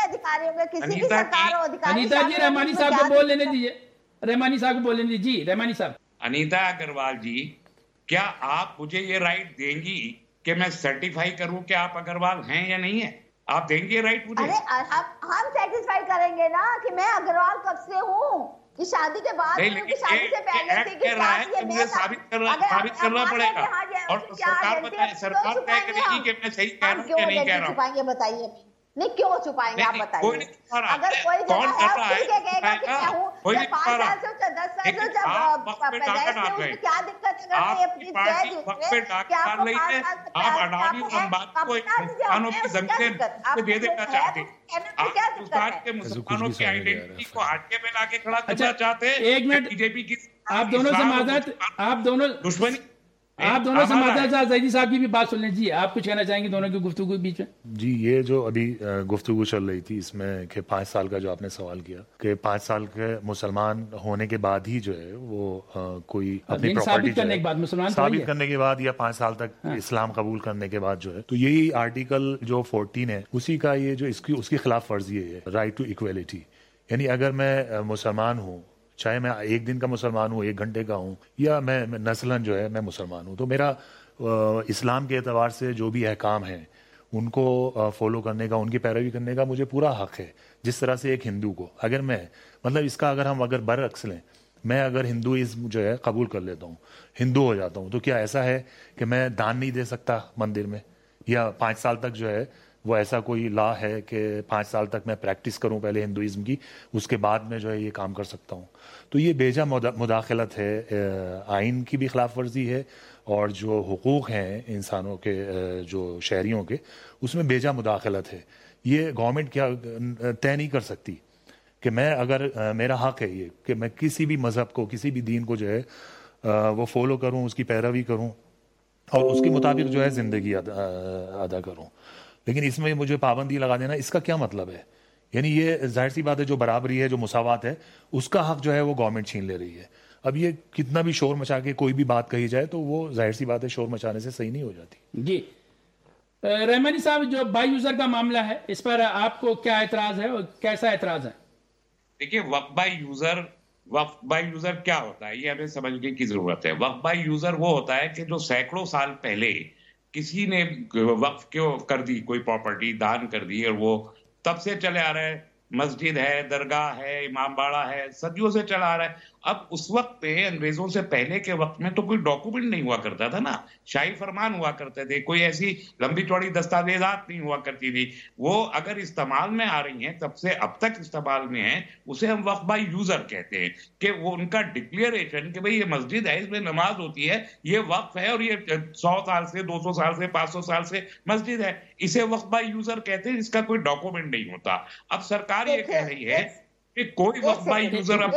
انیتا جی رحمانی صاحب کو بول لینے دیجیے, رحمانی صاحب کو بول لینے دیجیے. جی رحمانی صاحب. انیتا اگروال جی, کیا آپ مجھے یہ رائٹ دیں گی کہ میں سرٹیفائی کروں کہ آپ اگروال ہیں یا نہیں ہیں؟ آپ دیں گے رائٹ مجھے؟ ہم سیٹسفائی کریں گے نا کہ میں اگروال کب سے ہوں, کہ شادی کے بعد شادی سے پہلے تھی کہ مجھے ثابت کرنا پڑے گا, اور سرکار بتائے, سرکار طے کرے گی کہ میں صحیح کہہ رہا ہوں کہ نہیں کہہ رہا ہوں. بتائیے نہیں کیوں چھپائیں گے آپ بتائیے. اگر کوئی جگہ ہے ٹھیک ہے کہے گا کہ میں ہوں, یا پانچ سال سے دس سال سے جب پیدائش سے, اس میں کیا دقت ہے؟ اگر یہ اپنی کہ آپ کو پانچ سال سے آپ اڈانی اور امبانی کو مسلمانوں کی زمینیں دے دینا چاہتے ہیں, آپ ہندوستان کے مسلمانوں کی آئیڈینٹی کو ہٹکے میں لا کے کھڑا کرنا چاہتے ہیں. ایک منٹ, بی جے پی کی آپ دونوں سے معذرت, آپ دونوں دشمنی آپ دونوں سے معذرت, زیدی صاحب کی بھی بات سن لیں. جی آپ کچھ کہنا چاہیں گے دونوں کی گفتگو کے بیچ میں؟ جی یہ جو ابھی گفتگو چل رہی تھی اس میں کہ پانچ سال کا جو آپ نے سوال کیا کہ پانچ سال کے مسلمان ہونے کے بعد ہی جو ہے وہ کوئی اپنی پراپرٹی ثابت کرنے کے بعد یا پانچ سال تک اسلام قبول کرنے کے بعد جو ہے, تو یہی آرٹیکل جو فورٹین ہے اسی کا یہ جو اس کی اس کی خلاف ورزی ہے, رائٹ ٹو ایکویلٹی. یعنی اگر میں مسلمان ہوں, چاہے میں ایک دن کا مسلمان ہوں, ایک گھنٹے کا ہوں, یا میں نسلاً جو ہے میں مسلمان ہوں, تو میرا اسلام کے اعتبار سے جو بھی احکام ہیں ان کو فالو کرنے کا, ان کی پیروی کرنے کا مجھے پورا حق ہے, جس طرح سے ایک ہندو کو. اگر میں مطلب اس کا اگر ہم اگر برعکس لیں, میں اگر ہندوازم جو ہے قبول کر لیتا ہوں, ہندو ہو جاتا ہوں, تو کیا ایسا ہے کہ میں دان نہیں دے سکتا مندر میں, یا پانچ سال تک جو ہے وہ ایسا کوئی لا ہے کہ پانچ سال تک میں پریکٹس کروں پہلے ہندوازم کی, اس کے بعد میں جو ہے یہ کام کر سکتا ہوں؟ تو یہ بیجا مداخلت ہے, آئین کی بھی خلاف ورزی ہے, اور جو حقوق ہیں انسانوں کے, جو شہریوں کے, اس میں بیجا مداخلت ہے. یہ گورنمنٹ کیا طے نہیں کر سکتی کہ میں اگر میرا حق ہے یہ کہ میں کسی بھی مذہب کو, کسی بھی دین کو جو ہے وہ فالو کروں, اس کی پیروی کروں اور اس کے مطابق جو ہے زندگی ادا کروں. لیکن اس میں مجھے پابندی لگا دینا, اس کا کیا مطلب ہے؟ یعنی یہ ظاہر سی بات ہے, جو برابری ہے, جو مساوات ہے, اس کا حق جو ہے وہ گورنمنٹ چھین لے رہی ہے. اب یہ کتنا بھی شور مچا کے کوئی بھی بات کہی جائے تو وہ ظاہر سی بات ہے شور مچانے سے صحیح نہیں ہو جاتی. جی رحمانی صاحب, جو بائی یوزر کا معاملہ ہے, اس پر آپ کو کیا اعتراض ہے اور کیسا اعتراض ہے؟ دیکھیے, وقف بائی یوزر وقف بائی یوزر کیا ہوتا ہے یہ ہمیں سمجھنے کی ضرورت ہے. وقف بائی یوزر وہ ہوتا ہے کہ جو سینکڑوں سال پہلے کسی نے وقف کیوں کر دی, کوئی پراپرٹی دان کر دی, اور وہ تب سے چلے آ رہا ہے. مسجد ہے, درگاہ ہے, امام باڑہ ہے, صدیوں سے چلا آ رہا ہے. اب اس وقت پہ انگریزوں سے پہلے کے وقت میں تو کوئی ڈاکومنٹ نہیں ہوا کرتا تھا نا, شاہی فرمان ہوا کرتے تھے, کوئی ایسی لمبی چوڑی دستاویزات نہیں ہوا کرتی تھی. وہ اگر استعمال میں آ رہی ہیں تب سے اب تک استعمال میں ہیں, اسے ہم وقف بائی یوزر کہتے ہیں. کہ وہ ان کا ڈکلیئریشن کہ بھئی یہ مسجد ہے, اس میں نماز ہوتی ہے, یہ وقف ہے, اور یہ سو سال سے, دو سو سال سے, پانچ سو سال سے مسجد ہے, اسے وقف بائی یوزر کہتے ہیں, اس کا کوئی ڈاکومنٹ نہیں ہوتا. اب سرکار یہ کہہ رہی ہے کہ کوئی وقف بائی یوزر اب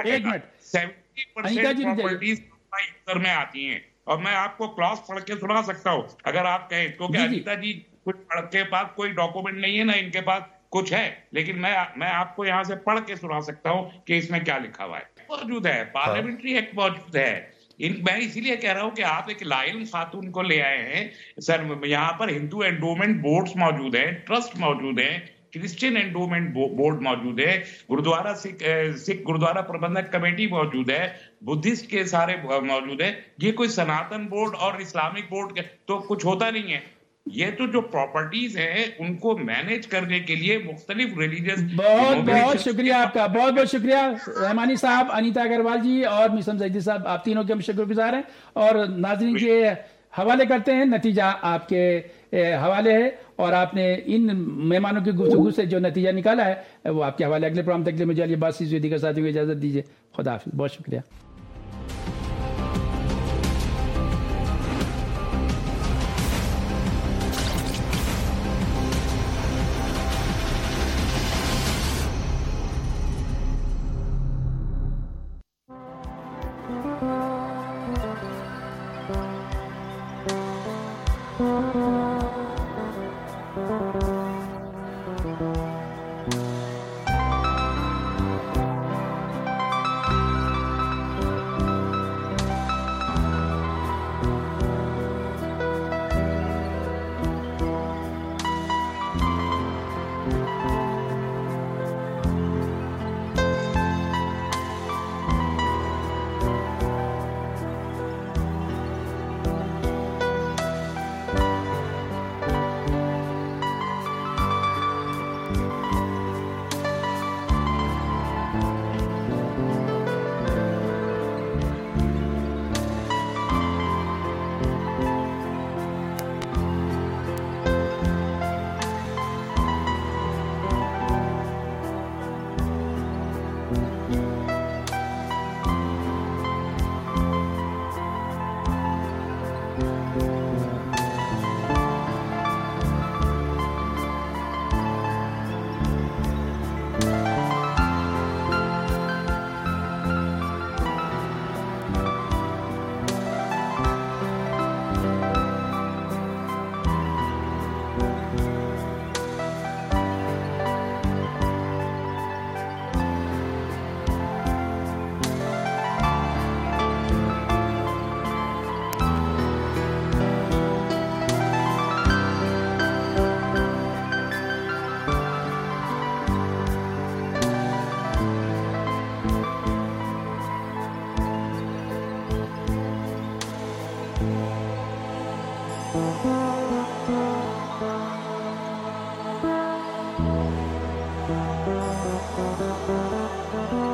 سیونٹی پرسینٹ پراپرٹیز وقف بائی یوزر میں آتی ہیں. اور میں آپ کو کلاس پڑھ کے سنا سکتا ہوں اگر آپ کہیں, کیونکہ انیتا جی کچھ پڑھ کے پاس کوئی ڈاکومنٹ نہیں ہے نا ان کے پاس کچھ ہے, لیکن میں میں آپ کو یہاں سے پڑھ کے سنا سکتا ہوں کہ اس میں کیا لکھا ہوا ہے. موجود ہے, پارلیمنٹری ایکٹ موجود ہے. میں اسی لیے کہہ رہا ہوں کہ آپ ایک لائل خاتون کو لے آئے ہیں سر. یہاں پر ہندو انڈومنٹ بورڈز موجود ہیں, ٹرسٹ موجود ہیں, کرسچن انڈومنٹ بورڈ موجود ہے, گردوارا سکھ سکھ گردوارا پربندھک کمیٹی موجود ہے, بدھسٹ کے سارے موجود ہے. یہ کوئی سناتن بورڈ اور اسلامک بورڈ تو کچھ ہوتا نہیں ہے. یہ تو جو پراپرٹیز ہیں ان کو مینج کرنے کے لیے مختلف ریلیجس. بہت بہت شکریہ آپ کا, بہت بہت شکریہ رحمانی صاحب, انیتا اگروال جی اور مسم زیدی صاحب, آپ تینوں کے ہم شکر گزار ہیں. اور ناظرین کے حوالے کرتے ہیں, نتیجہ آپ کے حوالے ہے, اور آپ نے ان مہمانوں کی گفتگو سے جو نتیجہ نکالا ہے وہ آپ کے حوالے. اگلے پروگرام تک کے لیے مجھے علی عباس سیدی کے ساتھ اجازت دیجیے. خدا حافظ, بہت شکریہ. ہے۔